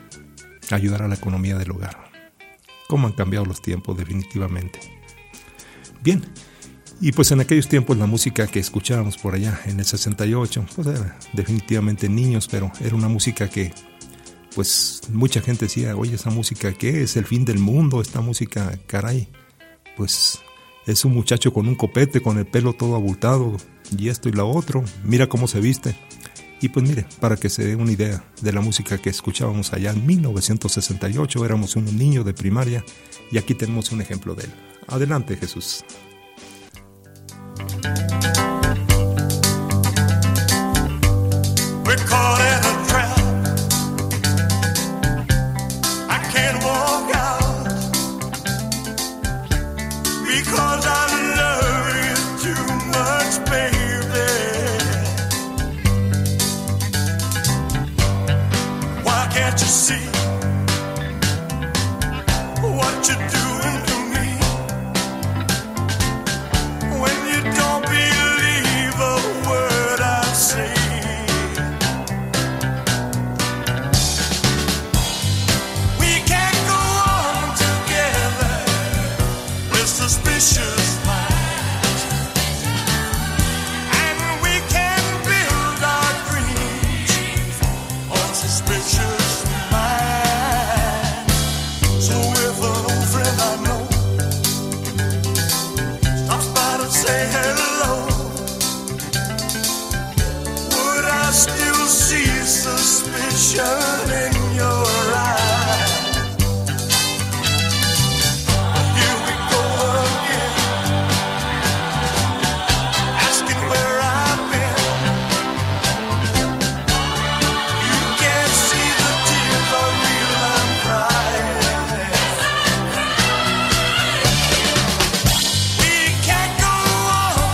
ayudar a la economía del hogar. ¿Cómo han cambiado los tiempos definitivamente? Bien, y pues en aquellos tiempos la música que escuchábamos por allá en el sesenta y ocho, pues era definitivamente niños, pero era una música que, pues mucha gente decía, oye, esa música, ¿qué es? El fin del mundo, esta música, caray, pues es un muchacho con un copete, con el pelo todo abultado, y esto y lo otro, mira cómo se viste. Y pues mire, para que se dé una idea de la música que escuchábamos allá en mil novecientos sesenta y ocho, éramos unos niños de primaria, y aquí tenemos un ejemplo de él. Adelante, Jesús. We're caught in a trap. I can't walk out because I love you too much, baby. Why can't you see what you're doing to me? When you don't believe a word I say. We can't go on together with suspicious minds, and we can build our dreams on suspicious minds. So if an old friend I know stops by to say hello, would I still see suspicion in your eyes? Here we go again, asking where I've been. You can't see the tears are real, I'm crying. We can't go on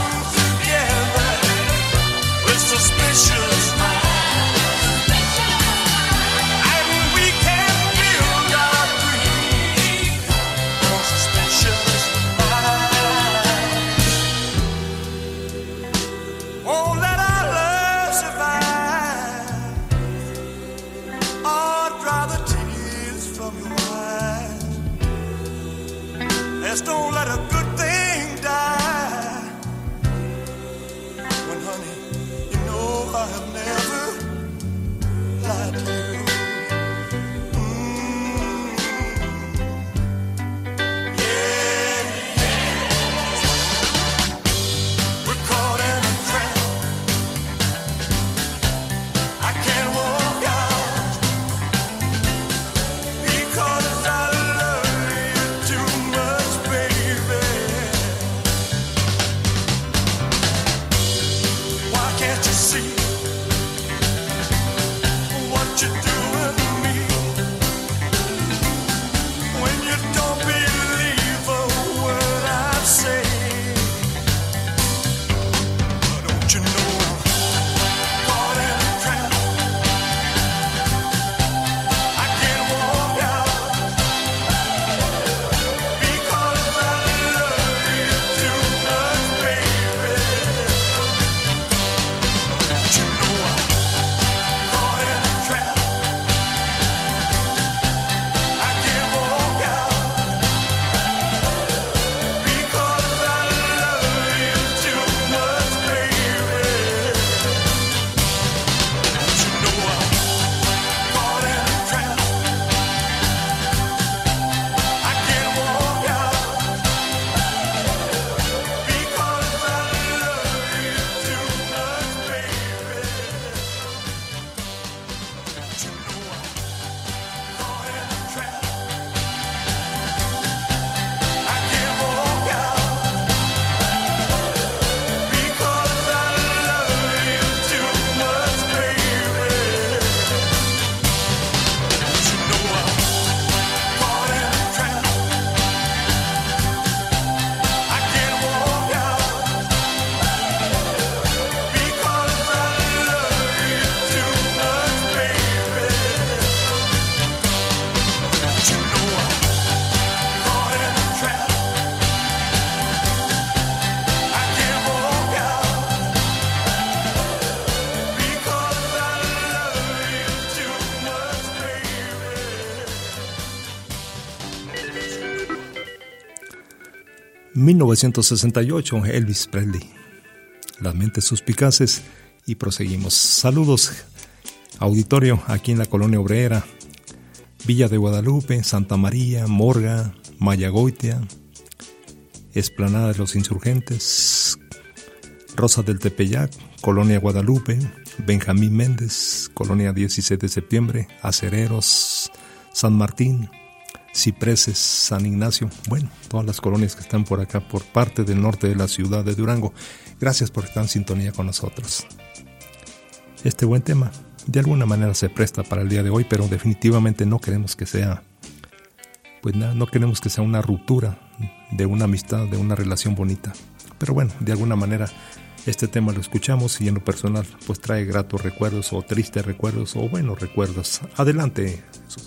mil novecientos sesenta y ocho, Elvis Presley. Las mentes suspicaces y proseguimos. Saludos, auditorio, aquí en la Colonia Obrera, Villa de Guadalupe, Santa María, Morga, Mayagoitia, Explanada de los Insurgentes, Rosas del Tepeyac, Colonia Guadalupe, Benjamín Méndez, Colonia dieciséis de septiembre, Acereros, San Martín, Cipreses, San Ignacio, bueno, todas las colonias que están por acá, por parte del norte de la ciudad de Durango. Gracias por estar en sintonía con nosotros. Este buen tema de alguna manera se presta para el día de hoy, pero definitivamente no queremos que sea, pues nada, no queremos que sea una ruptura de una amistad, de una relación bonita. Pero bueno, de alguna manera este tema lo escuchamos y en lo personal pues trae gratos recuerdos o tristes recuerdos o buenos recuerdos. Adelante, Jesús.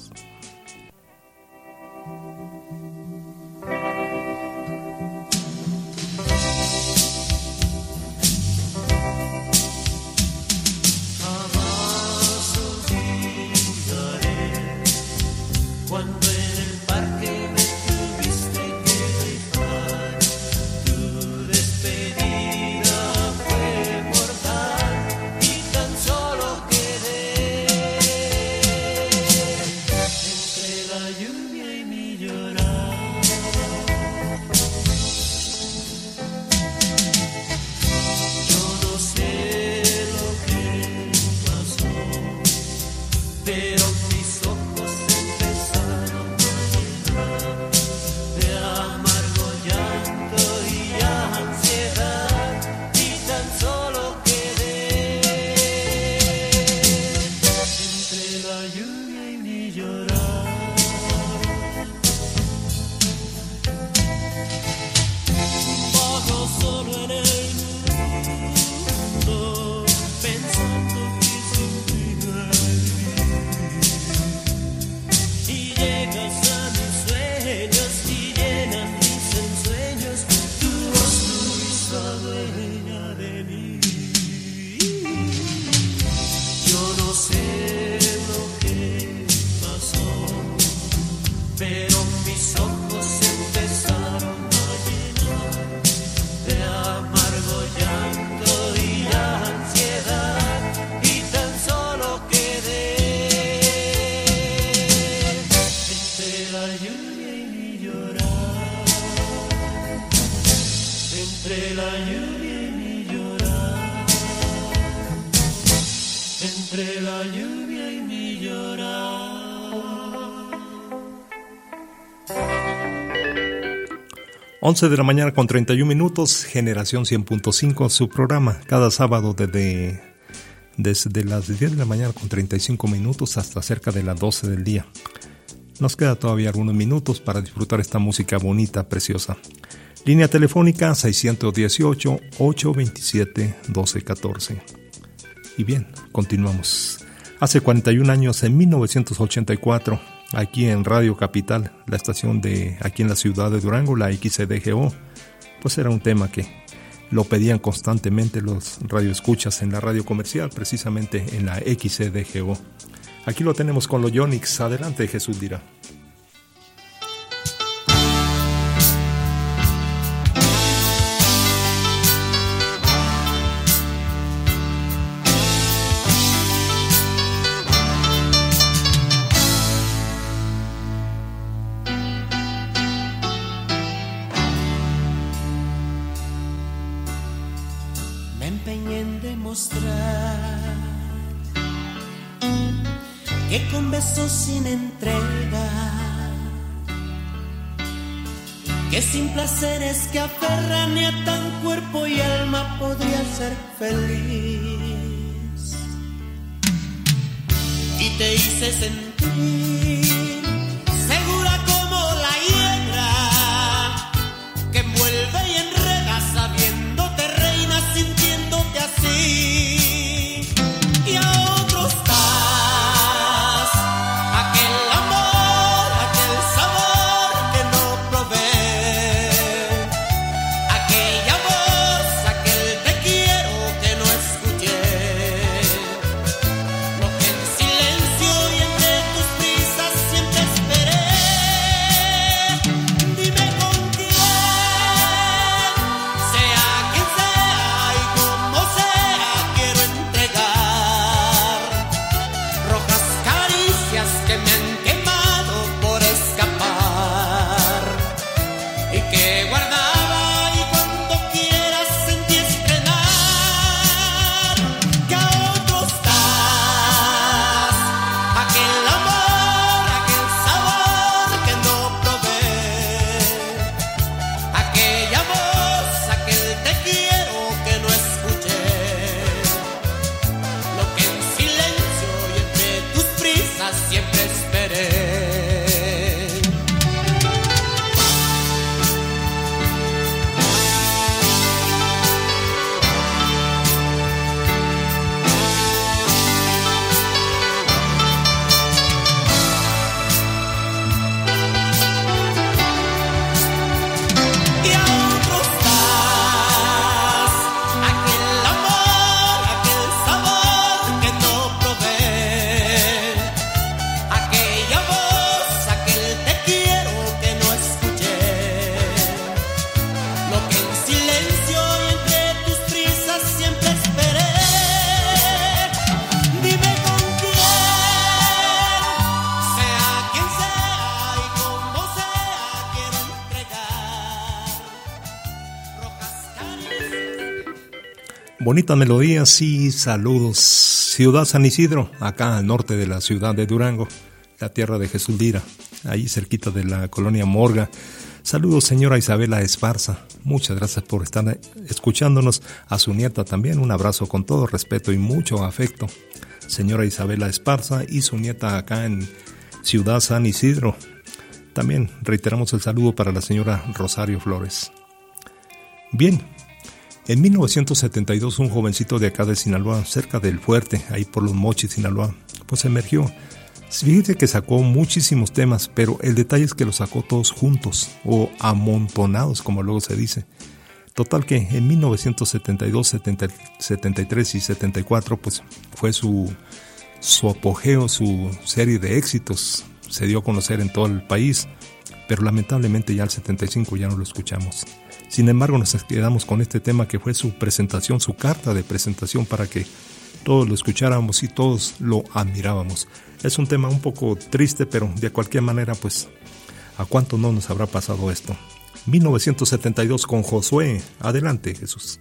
once de la mañana con treinta y un minutos, Generación cien punto cinco, su programa cada sábado desde, desde las diez de la mañana con treinta y cinco minutos hasta cerca de las doce del día. Nos queda todavía algunos minutos para disfrutar esta música bonita, preciosa. Línea telefónica seiscientos dieciocho, ochocientos veintisiete, doce catorce. Y bien, continuamos. Hace cuarenta y un años, en mil novecientos ochenta y cuatro, aquí en Radio Capital, la estación de aquí en la ciudad de Durango, la X C D G O, pues era un tema que lo pedían constantemente los radioescuchas en la radio comercial, precisamente en la X C D G O. Aquí lo tenemos con los Yonix. Adelante, Jesús Lira. Que con besos sin entrega, que sin placeres que aferran y atan cuerpo y alma podría ser feliz. Y te hice sentir segura como la hiedra que envuelve y enreda sabiéndote reina, sintiéndote así. Y a otros si Bonitas melodías y saludos. Ciudad San Isidro, acá al norte de la ciudad de Durango, la tierra de Jesús Lira, ahí cerquita de la colonia Morga. Saludos, señora Isabela Esparza. Muchas gracias por estar escuchándonos. A su nieta también un abrazo con todo respeto y mucho afecto. Señora Isabela Esparza y su nieta acá en Ciudad San Isidro. También reiteramos el saludo para la señora Rosario Flores. Bien, en mil novecientos setenta y dos un jovencito de acá de Sinaloa, cerca del Fuerte, ahí por los Mochis, Sinaloa, pues emergió. Fíjate que sacó muchísimos temas, pero el detalle es que los sacó todos juntos o amontonados, como luego se dice. Total que en mil novecientos setenta y dos, setenta, setenta y tres y setenta y cuatro pues fue su, su apogeo, su serie de éxitos. Se dio a conocer en todo el país, pero lamentablemente ya el setenta y cinco ya no lo escuchamos. Sin embargo, nos quedamos con este tema que fue su presentación, su carta de presentación para que todos lo escucháramos y todos lo admirábamos. Es un tema un poco triste, pero de cualquier manera, pues, ¿a cuánto no nos habrá pasado esto? mil novecientos setenta y dos con Josué. Adelante, Jesús.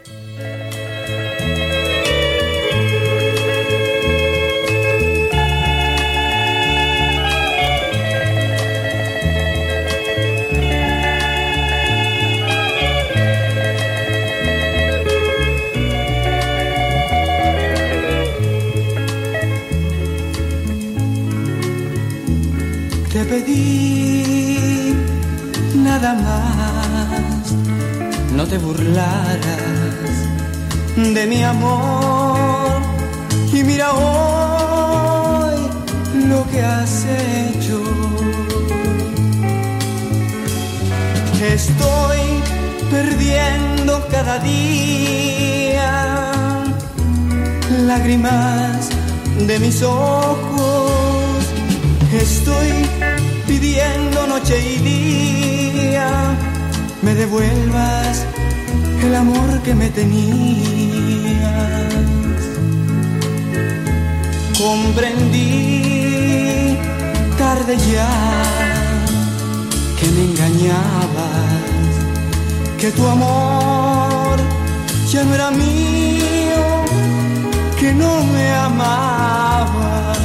Te pedí nada más, no te burlaras de mi amor. Y mira hoy lo que has hecho. Estoy perdiendo cada día lágrimas de mis ojos. Estoy pidiendo noche y día me devuelvas el amor que me tenías. Comprendí tarde ya que me engañabas, que tu amor ya no era mío, que no me amabas.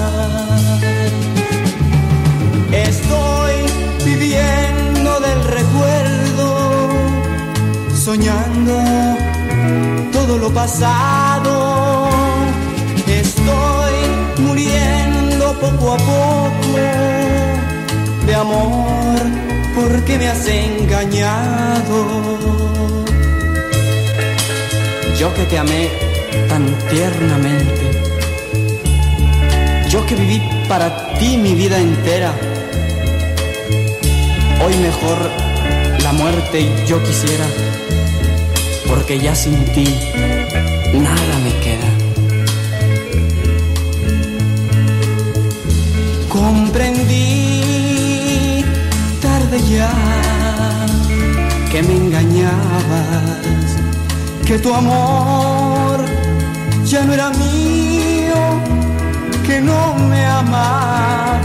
Estoy viviendo del recuerdo, soñando todo lo pasado. Estoy muriendo poco a poco de amor porque me has engañado. Yo que te amé tan tiernamente, yo que viví para ti mi vida entera. Hoy mejor la muerte yo quisiera, porque ya sin ti nada me queda. Comprendí tarde ya que me engañabas, que tu amor ya no era mío, que no me amabas.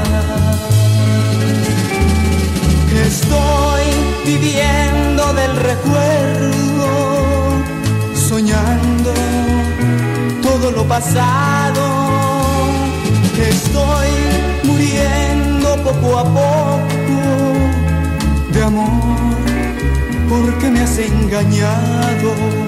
Estoy viviendo del recuerdo, soñando todo lo pasado. Estoy muriendo poco a poco de amor porque me has engañado.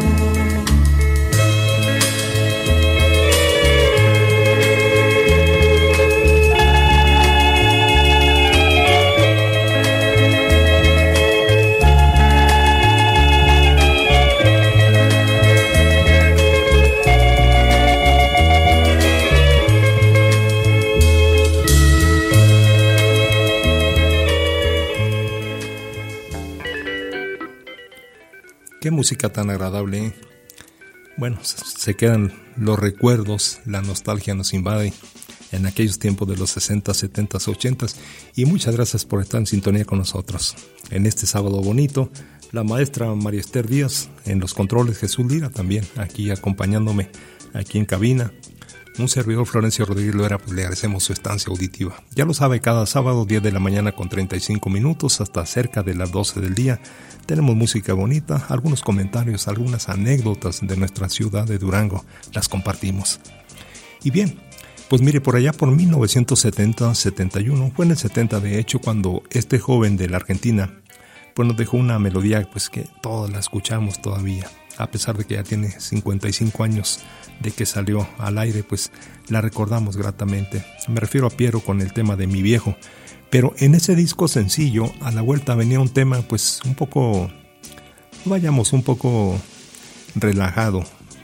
Qué música tan agradable, ¿eh? Bueno, se quedan los recuerdos, la nostalgia nos invade en aquellos tiempos de los sesenta, setenta, ochenta. Y muchas gracias por estar en sintonía con nosotros. En este sábado bonito, la maestra María Esther Díaz, en los controles Jesús Lira también, aquí acompañándome, aquí en cabina. un servidor Florencio Rodríguez Loera, pues le agradecemos su estancia auditiva. Ya lo sabe, cada sábado diez de la mañana con treinta y cinco minutos hasta cerca de las doce del día tenemos música bonita, algunos comentarios, algunas anécdotas de nuestra ciudad de Durango, las compartimos. Y bien, pues mire, por allá por mil novecientos setenta, setenta y uno, fue en el setenta de hecho cuando este joven de la Argentina pues nos dejó una melodía pues que todos la escuchamos todavía, a pesar de que ya tiene cincuenta y cinco años de que salió al aire, pues la recordamos gratamente. Me refiero a Piero con el tema de Mi Viejo, pero en ese disco sencillo a la vuelta venía un tema pues un poco, vayamos, un poco relajado,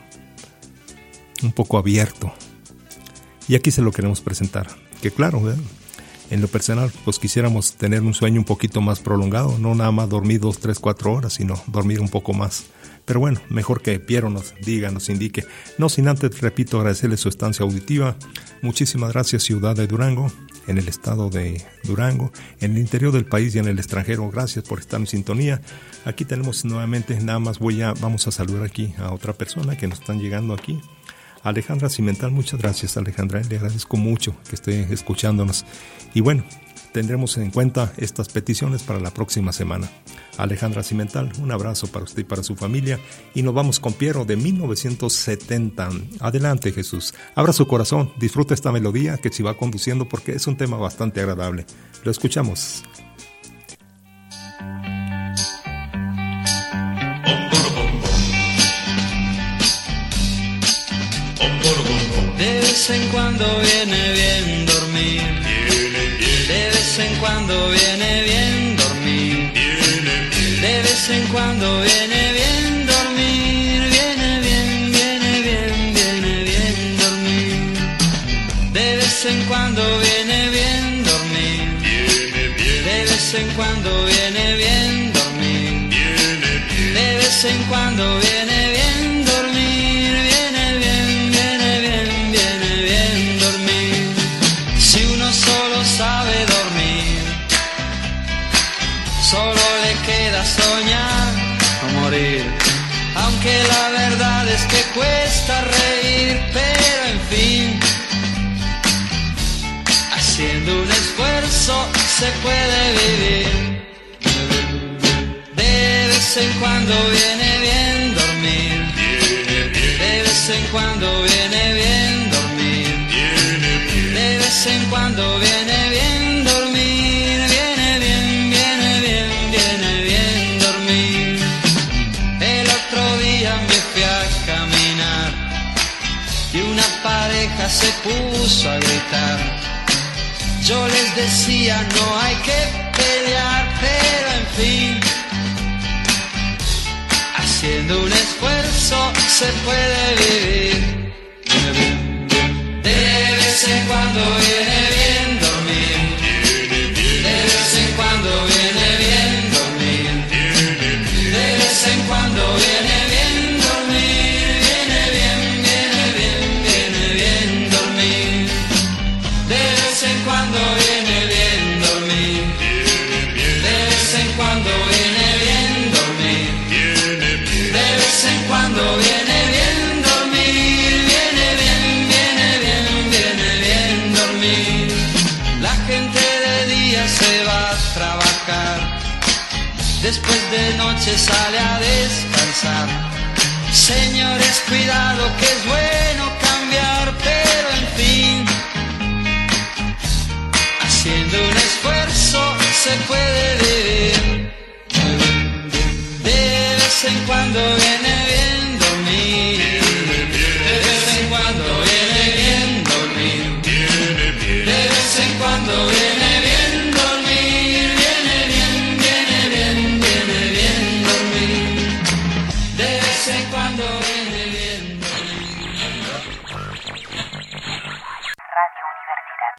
un poco abierto, y aquí se lo queremos presentar, que claro, ¿verdad? En lo personal, pues quisiéramos tener un sueño un poquito más prolongado, no nada más dormir dos, tres, cuatro horas, sino dormir un poco más. Pero bueno, mejor que Piero nos diga, nos indique. No sin antes, repito, agradecerle su estancia auditiva. Muchísimas gracias, ciudad de Durango, en el estado de Durango, en el interior del país y en el extranjero. Gracias por estar en sintonía. Aquí tenemos nuevamente, nada más voy a, vamos a saludar aquí a otra persona que nos están llegando aquí. Alejandra Cimental, muchas gracias, Alejandra, le agradezco mucho que esté escuchándonos. Y bueno, tendremos en cuenta estas peticiones para la próxima semana. Alejandra Cimental, un abrazo para usted y para su familia. Y nos vamos con Piero de mil novecientos setenta. Adelante, Jesús. Abra su corazón, disfruta esta melodía que se va conduciendo porque es un tema bastante agradable. Lo escuchamos. De vez en cuando viene bien dormir. De vez en cuando viene bien dormir. De vez en cuando viene bien dormir. Viene bien, viene bien, viene bien dormir. De vez en cuando viene bien dormir. De vez en cuando viene bien dormir. De vez en cuando viene bien dormir. Viene bien, viene bien, viene bien dormir. Si uno solo sabe dormir, solo le queda soñar o morir. Aunque la verdad es que cuesta reír, pero en fin, haciendo un esfuerzo se puede vivir. De vez en cuando viene bien dormir. De vez en cuando viene bien dormir. De vez en cuando viene bien dormir. Viene bien, viene bien, viene bien dormir. El otro día me fui a caminar y una pareja se puso a gritar. Yo les decía no hay que pelear, pero en fin, haciendo un esfuerzo se puede vivir. De vez en cuando viene bien dormir. De vez en cuando viene bien dormir. De vez en cuando viene bien dormir. Viene bien, viene bien, viene bien dormir. De vez en cuando viene bien dormir. De vez en cuando viene bien dormir. De vez en cuando viene bien dormir. Viene bien, viene bien, viene bien dormir. La gente de día se va a trabajar, después de noche sale a descansar. Señores, cuidado que es bueno cambiar, pero en fin, haciendo un esfuerzo se puede vivir. De vez en cuando viene bien dormir. De vez en cuando viene bien dormir. De vez en cuando viene bien dormir. Viene bien, viene bien, viene bien dormir. De vez en cuando viene bien dormir. Radio Universidad.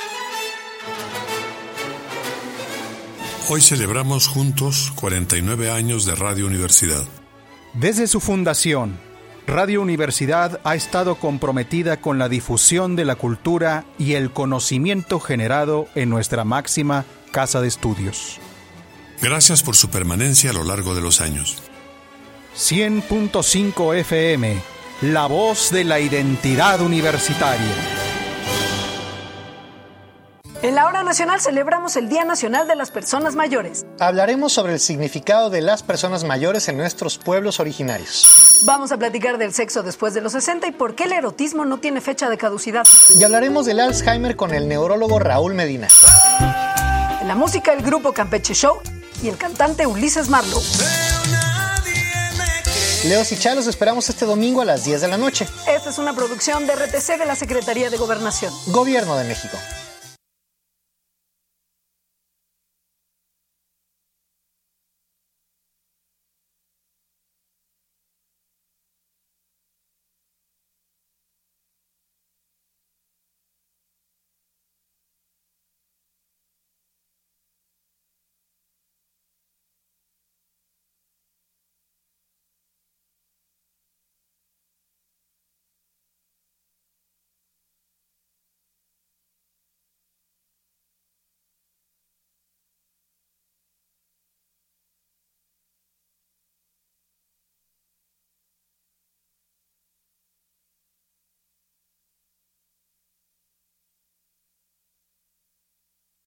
Hoy celebramos juntos cuarenta y nueve años de Radio Universidad. Desde su fundación, Radio Universidad ha estado comprometida con la difusión de la cultura y el conocimiento generado en nuestra máxima casa de estudios. Gracias por su permanencia a lo largo de los años. cien punto cinco F M, la voz de la identidad universitaria. En la Hora Nacional celebramos el Día Nacional de las Personas Mayores. Hablaremos sobre el significado de las personas mayores en nuestros pueblos originarios. Vamos a platicar del sexo después de los sesenta y por qué el erotismo no tiene fecha de caducidad. Y hablaremos del Alzheimer con el neurólogo Raúl Medina. En la música, el grupo Campeche Show y el cantante Ulises Marlowe. Leos y Chá, los esperamos este domingo a las diez de la noche. Esta es una producción de R T C de la Secretaría de Gobernación. Gobierno de México.